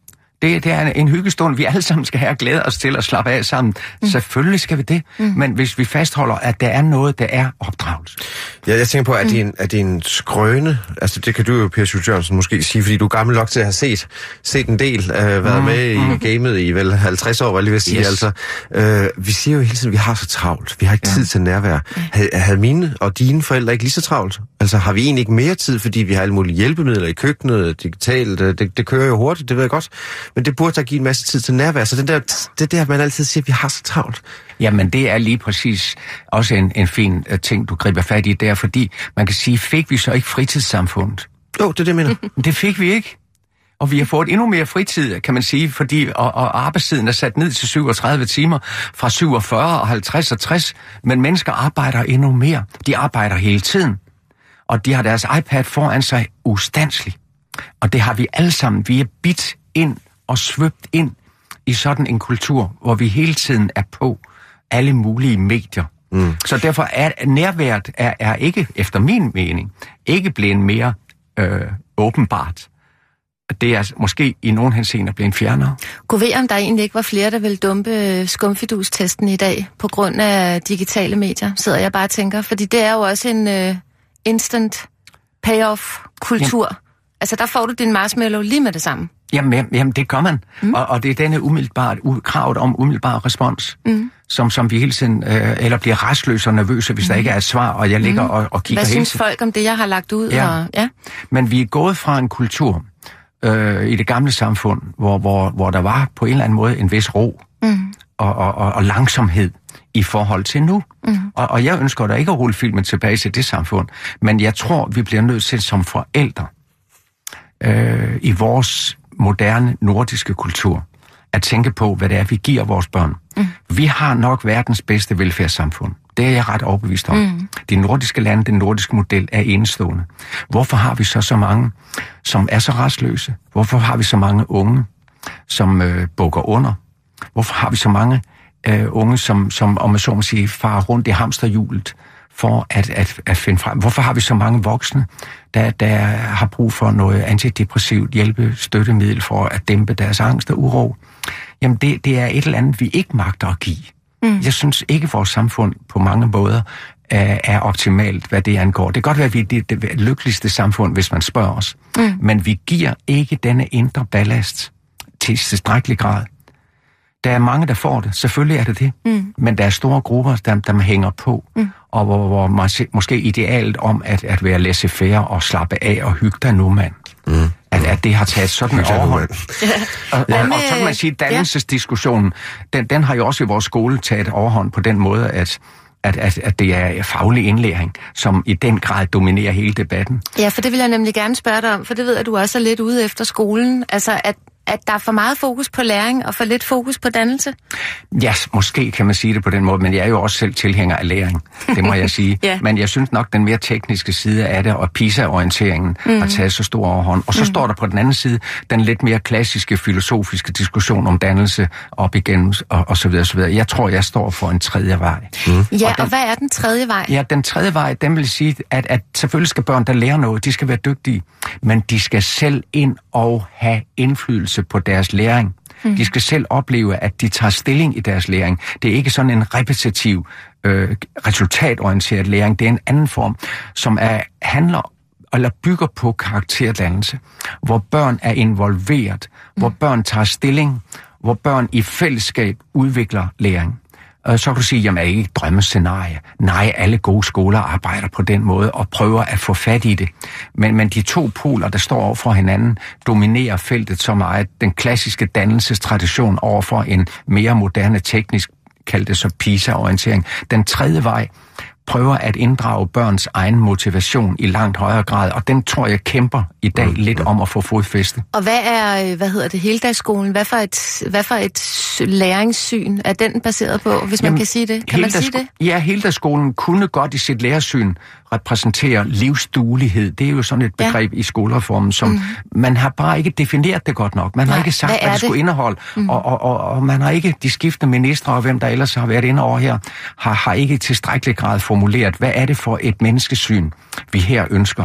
D: Det er en hyggestund, vi alle sammen skal have glæde os til at slappe af sammen. Selvfølgelig skal vi det, men hvis vi fastholder, at der er noget, der er opdragelse.
E: Ja, jeg tænker på, at det er en skrøne, altså det kan du jo, Per Schultz Jørgensen, måske sige, fordi du er gammel nok til at have set en del, været med i gamet i vel 50 år, var jeg lige ved at sige. Yes. Altså, vi siger jo hele tiden, at vi har så travlt, vi har ikke tid til nærvær. Havde mine og dine forældre ikke lige så travlt? Altså har vi egentlig ikke mere tid, fordi vi har alle mulige hjælpemidler i køkkenet, digitalt, det kører jo hurtigt, det ved jeg godt, men det burde da give en masse tid til nærvær, så det der, man altid siger, at vi har så travlt.
D: Jamen, det er lige præcis også en fin ting, du griber fat i der, fordi man kan sige, fik vi så ikke fritidssamfundet?
E: Jo, det er det, jeg mener.
D: Det fik vi ikke. Og vi har fået endnu mere fritid, kan man sige, fordi og arbejdstiden er sat ned til 37 timer fra 47 og 50 og 60, men mennesker arbejder endnu mere. De arbejder hele tiden, og de har deres iPad foran sig ustandsligt. Og det har vi alle sammen. Vi er bidt ind og svøbt ind i sådan en kultur, hvor vi hele tiden er på alle mulige medier. Så derfor er nærværet er ikke, efter min mening, ikke blevet mere åbenbart. Det er måske i nogen henseender blevet fjernere.
C: Kunne ved, om der egentlig ikke var flere, der ville dumpe skumfidustesten i dag på grund af digitale medier, sidder jeg bare og tænker. Fordi det er jo også en instant payoff-kultur. Jamen. Altså, der får du din marshmallow lige med det samme.
D: Jamen det gør man. Og det er denne kravet om umiddelbar respons, som vi hele tiden, eller bliver restløse og nervøse, hvis der ikke er et svar, og jeg ligger og kigger hele tiden.
C: Hvad synes folk om det, jeg har lagt ud?
D: Ja. Men vi er gået fra en kultur i det gamle samfund, hvor der var på en eller anden måde en vis ro og langsomhed i forhold til nu. Og jeg ønsker da ikke at rulle filmen tilbage til det samfund, men jeg tror, vi bliver nødt til som forældre i vores moderne nordiske kultur at tænke på, hvad det er, vi giver vores børn. Vi har nok verdens bedste velfærdssamfund. Det er jeg ret overbevist om. De nordiske lande, den nordiske model er enestående. Hvorfor har vi så mange, som er så restløse? Hvorfor har vi så mange unge, som bukker under? Hvorfor har vi så mange unge, som om man så må sige, farer rundt i hamsterhjulet for at finde frem? Hvorfor har vi så mange voksne, der har brug for noget antidepressivt støttemiddel for at dæmpe deres angst og uro? Jamen det er et eller andet, vi ikke magter at give. Jeg synes ikke, at vores samfund på mange måder er optimalt, hvad det angår. Det kan godt være, at vi er det lykkeligste samfund, hvis man spørger os. Men vi giver ikke denne indre ballast til tilstrækkelig grad. Der er mange, der får det. Selvfølgelig er det det. Men der er store grupper, der hænger på, og hvor måske idealet om at være laissez-faire og slappe af og hygge dig nu, mand. At det har taget sådan en overhånd. Og så kan man sige, at dannelsesdiskussionen, den har jo også i vores skole taget overhånd på den måde, at det er faglig indlæring, som i den grad dominerer hele debatten. Ja,
C: for det vil jeg nemlig gerne spørge dig om, for det ved jeg, at du også er lidt ude efter skolen. Altså, at der er for meget fokus på læring og for lidt fokus på dannelse?
D: Ja, måske kan man sige det på den måde, men jeg er jo også selv tilhænger af læring, det må jeg sige. Men jeg synes nok, den mere tekniske side af det, og PISA-orienteringen, har taget så stor overhånd. Og så står der på den anden side, den lidt mere klassiske filosofiske diskussion om dannelse op igennem, og så videre, så videre. Jeg tror, jeg står for en tredje vej.
C: Og hvad er den tredje vej?
D: Ja, den tredje vej, den vil sige, at selvfølgelig skal børn, der lærer noget, de skal være dygtige, men de skal selv ind og have indflydelse på deres læring. De skal selv opleve, at de tager stilling i deres læring. Det er ikke sådan en repetitiv, resultatorienteret læring. Det er en anden form, som handler eller bygger på karakterdannelse, hvor børn er involveret, hvor børn tager stilling, hvor børn i fællesskab udvikler læring. Så kan du sige, jamen er det ikke et drømmescenarie? Nej, alle gode skoler arbejder på den måde og prøver at få fat i det. Men de to poler, der står over for hinanden, dominerer feltet så meget. Den klassiske dannelsestradition over for en mere moderne teknisk, kaldt det så PISA-orientering. Den tredje vej prøver at inddrage børns egen motivation i langt højere grad, og den tror jeg kæmper i dag lidt om at få fodfæste.
C: Og hvad er, heldagsskolen? Hvad for et læringssyn er den baseret på, hvis man kan sige det? Kan man sige det?
D: Ja, heldagsskolen kunne godt i sit lærersyn repræsentere livsduelighed. Det er jo sådan et begreb i skolereformen, som man har bare ikke defineret det godt nok. Man har ikke sagt, hvad det skulle indeholde, og man har ikke, de skiftende ministre og hvem der ellers har været inde over her, har ikke i tilstrækkelig grad formuleret, hvad er det for et menneskesyn, vi her ønsker.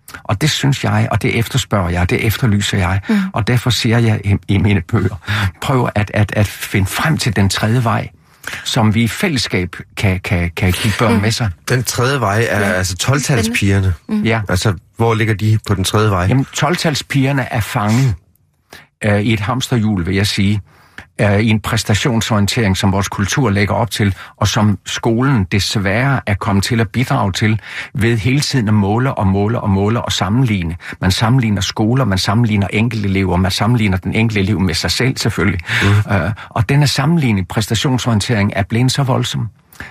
D: Og det synes jeg, og det efterspørger jeg, det efterlyser jeg. Og derfor siger jeg i mine bøger, prøv at finde frem til den tredje vej, som vi i fællesskab kan give børn med sig.
E: Den tredje vej er altså 12-talspigerne.
D: Ja.
E: Altså, hvor ligger de på den tredje vej?
D: Jamen, 12-talspigerne er fanget i et hamsterhjul, vil jeg sige, i en præstationsorientering, som vores kultur lægger op til, og som skolen desværre er kommet til at bidrage til, ved hele tiden at måle og sammenligne. Man sammenligner skoler, man sammenligner enkelte elever, man sammenligner den enkelte elev med sig selv selvfølgelig. Og denne sammenligning, præstationsorientering, er blevet så voldsom,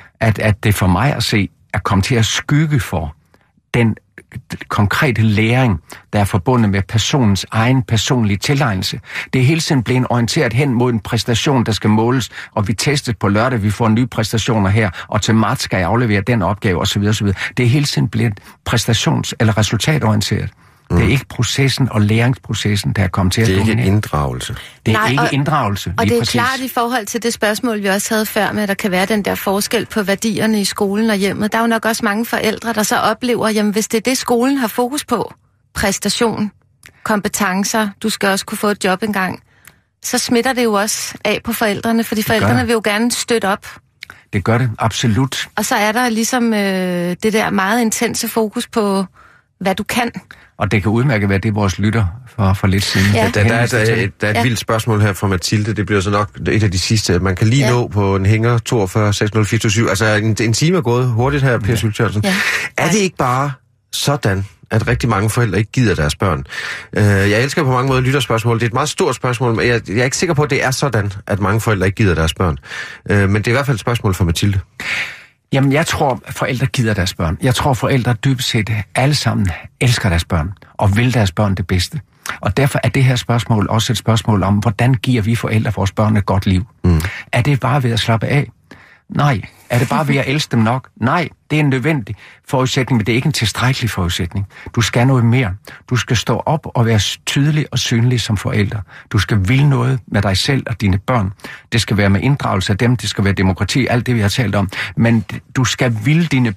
D: at det for mig at se, er kommet til at skygge for den konkrete læring, der er forbundet med personens egen personlige tilegnelse. Det er hele tiden blevet orienteret hen mod en præstation, der skal måles, og vi testet på lørdag, vi får nye præstationer her, og til marts skal jeg aflevere den opgave, osv. osv. Det er hele tiden blevet præstations- eller resultatorienteret. Det er ikke processen og læringsprocessen, der er kommet til at dominere.
E: Det er ikke inddragelse.
D: Det er ikke inddragelse.
C: Og det er
D: præcis.
C: klart i forhold til det spørgsmål, vi også havde før med, at der kan være den der forskel på værdierne i skolen og hjemmet. Der er jo nok også mange forældre, der så oplever, jamen hvis det er det, skolen har fokus på, præstation, kompetencer, du skal også kunne få et job engang, så smitter det jo også af på forældrene, fordi forældrene vil jo gerne støtte op.
D: Det gør det, absolut.
C: Og så er der ligesom det der meget intense fokus på, hvad du kan.
D: Og det kan udmærket være, det vores lytter for lidt siden.
C: Ja.
E: Der er et vildt spørgsmål her fra Mathilde. Det bliver så nok et af de sidste. Man kan lige nå på en hænger 42 60427. Altså en time er gået hurtigt her, Per Syltjørnsen. Ja. Er det ikke bare sådan, at rigtig mange forældre ikke gider deres børn? Jeg elsker på mange måder lytterspørgsmål. Det er et meget stort spørgsmål, men jeg er ikke sikker på, at det er sådan, at mange forældre ikke gider deres børn. Men det er i hvert fald et spørgsmål fra Mathilde.
D: Jamen, jeg tror, forældre gider deres børn. Jeg tror, forældre dybest set alle sammen elsker deres børn og vil deres børn det bedste. Og derfor er det her spørgsmål også et spørgsmål om, hvordan giver vi forældre vores børn et godt liv? Er det bare ved at slappe af? Nej. Er det bare ved at elske dem nok? Nej, det er en nødvendig forudsætning, men det er ikke en tilstrækkelig forudsætning. Du skal noget mere. Du skal stå op og være tydelig og synlig som forælder. Du skal ville noget med dig selv og dine børn. Det skal være med inddragelse af dem, det skal være demokrati, alt det vi har talt om. Men du skal ville dine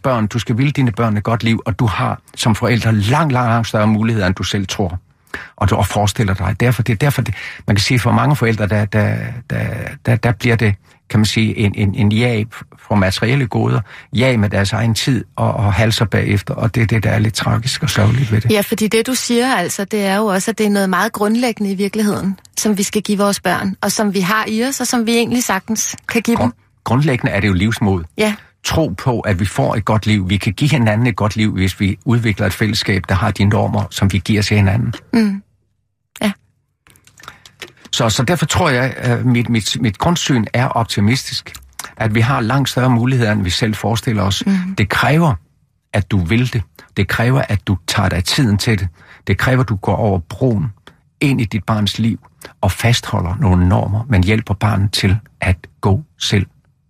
D: børn et godt liv, og du har som forældre langt større muligheder, end du selv tror. Og du forestiller dig. Det er derfor, man kan sige, for mange forældre, der bliver det, kan man sige, en jag for materielle goder, jag med deres egen tid og halser bagefter, og det er det, der er lidt tragisk og sørgeligt ved det.
C: Ja, fordi det, du siger altså, det er jo også, at det er noget meget grundlæggende i virkeligheden, som vi skal give vores børn, og som vi har i os, og som vi egentlig sagtens kan give dem.
D: Grundlæggende er det jo livsmod.
C: Ja.
D: Tro på, at vi får et godt liv. Vi kan give hinanden et godt liv, hvis vi udvikler et fællesskab, der har de normer, som vi giver til hinanden.
C: Ja.
D: Så derfor tror jeg, at mit grundsyn er optimistisk. At vi har langt større muligheder, end vi selv forestiller os. Det kræver, at du vil det. Det kræver, at du tager dig tiden til det. Det kræver, at du går over broen ind i dit barns liv og fastholder nogle normer, men hjælper barnet til at gå selv.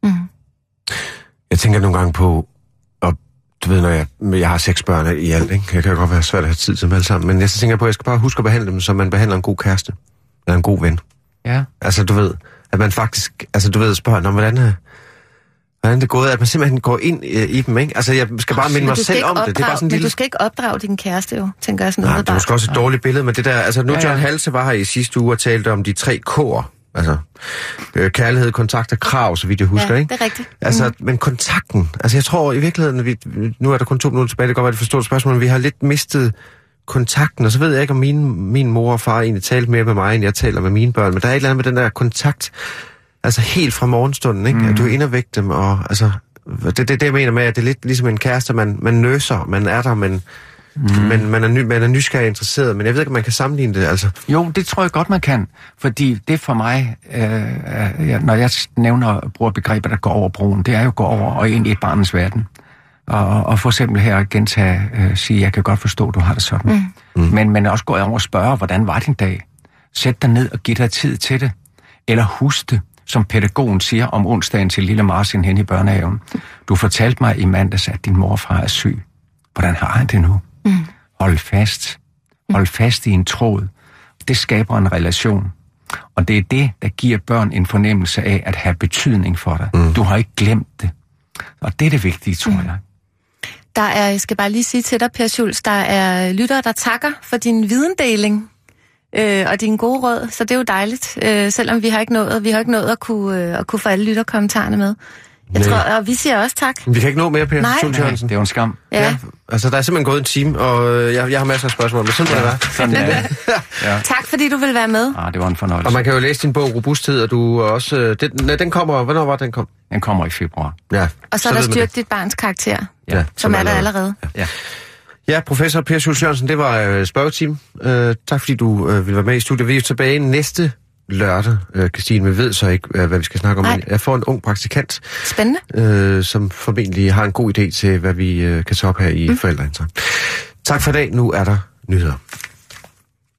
E: Jeg tænker nogle gange på, og du ved, når jeg har 6 børn i alt, ikke? Jeg kan jo godt være svært at have tid til dem alle sammen, men jeg tænker på, at jeg skal bare huske at behandle dem, som man behandler en god kæreste, eller en god ven.
D: Ja.
E: Altså, du ved, at man faktisk, spørger om, hvordan det er gået, at man simpelthen går ind i dem, ikke? Altså, jeg skal bare minde mig selv om det. Det er bare sådan
C: men du skal ikke opdrage din kæreste, jo, tænker jeg sådan noget.
E: Nej, det er måske også et dårligt billede, men det der, altså nu John Halse var her i sidste uge og talte om de 3 K'er. Altså, kærlighed, kontakt og krav, så vidt jeg husker, ikke?
C: det er rigtigt.
E: Altså, men kontakten, altså jeg tror i virkeligheden, nu er der kun 2 minutter tilbage, det kan godt være, det forstår spørgsmål, men vi har lidt mistet kontakten, og så ved jeg ikke, om min mor og far egentlig talte mere med mig, end jeg taler med mine børn, men der er et eller andet med den der kontakt, altså helt fra morgenstunden, ikke? At du er inde og væk dem, og altså, det jeg mener med, at det er lidt ligesom en kæreste, man nøser, man er der, men man er nysgerrig interesseret, men jeg ved ikke, om man kan sammenligne det, altså. Jo,
D: det tror jeg godt, man kan, fordi det for mig, når jeg bruger begreber, der går over broen, det er jo at gå over og ind i et barnets verden. Og for eksempel her sige, jeg kan godt forstå, du har det sådan. Men også gå over og spørge, hvordan var din dag? Sæt dig ned og giv dig tid til det. Eller husk det, som pædagogen siger om onsdagen til lille Martin hen i børnehaven. Du fortalte mig i mandags, at din morfar er syg. Hvordan har han det nu? Hold fast. Hold fast i en tråd. Det skaber en relation. Og det er det, der giver børn en fornemmelse af at have betydning for dig. Du har ikke glemt det. Og det er det vigtige, tror jeg.
C: Jeg skal bare lige sige til dig, Per Schultz, der er lyttere, der takker for din videndeling og dine gode råd, så det er jo dejligt, selvom vi har ikke nået at kunne få alle lytterkommentarerne med. Jeg tror, og vi siger også tak.
E: Vi kan ikke nå mere, Per Schultz Jørgensen.
D: Det er jo en skam.
C: Ja.
E: Altså, der er simpelthen gået en time, og jeg har masser af spørgsmål, men sådan må det være.
D: Sådan er det. Ja.
C: Tak, fordi du vil være med.
D: Det var en fornøjelse.
E: Og man kan jo læse din bog Robusthed, og du er også... Den kommer... Hvornår var den kom?
D: Den kommer i februar.
E: Ja.
C: Og så er der Styrk dit barns karakter, som er der allerede.
E: Ja, professor Per Schultz Jørgensen, det var spørgetime. Tak fordi du vil være med i studiet. Vi er tilbage næste lørdag, Christine. Vi ved så ikke, hvad vi skal snakke om. Jeg får en ung praktikant.
C: Spændende.
E: Som formentlig har en god idé til, hvad vi kan tage op her i Forældreintra. Tak for i dag. Nu er der nyheder.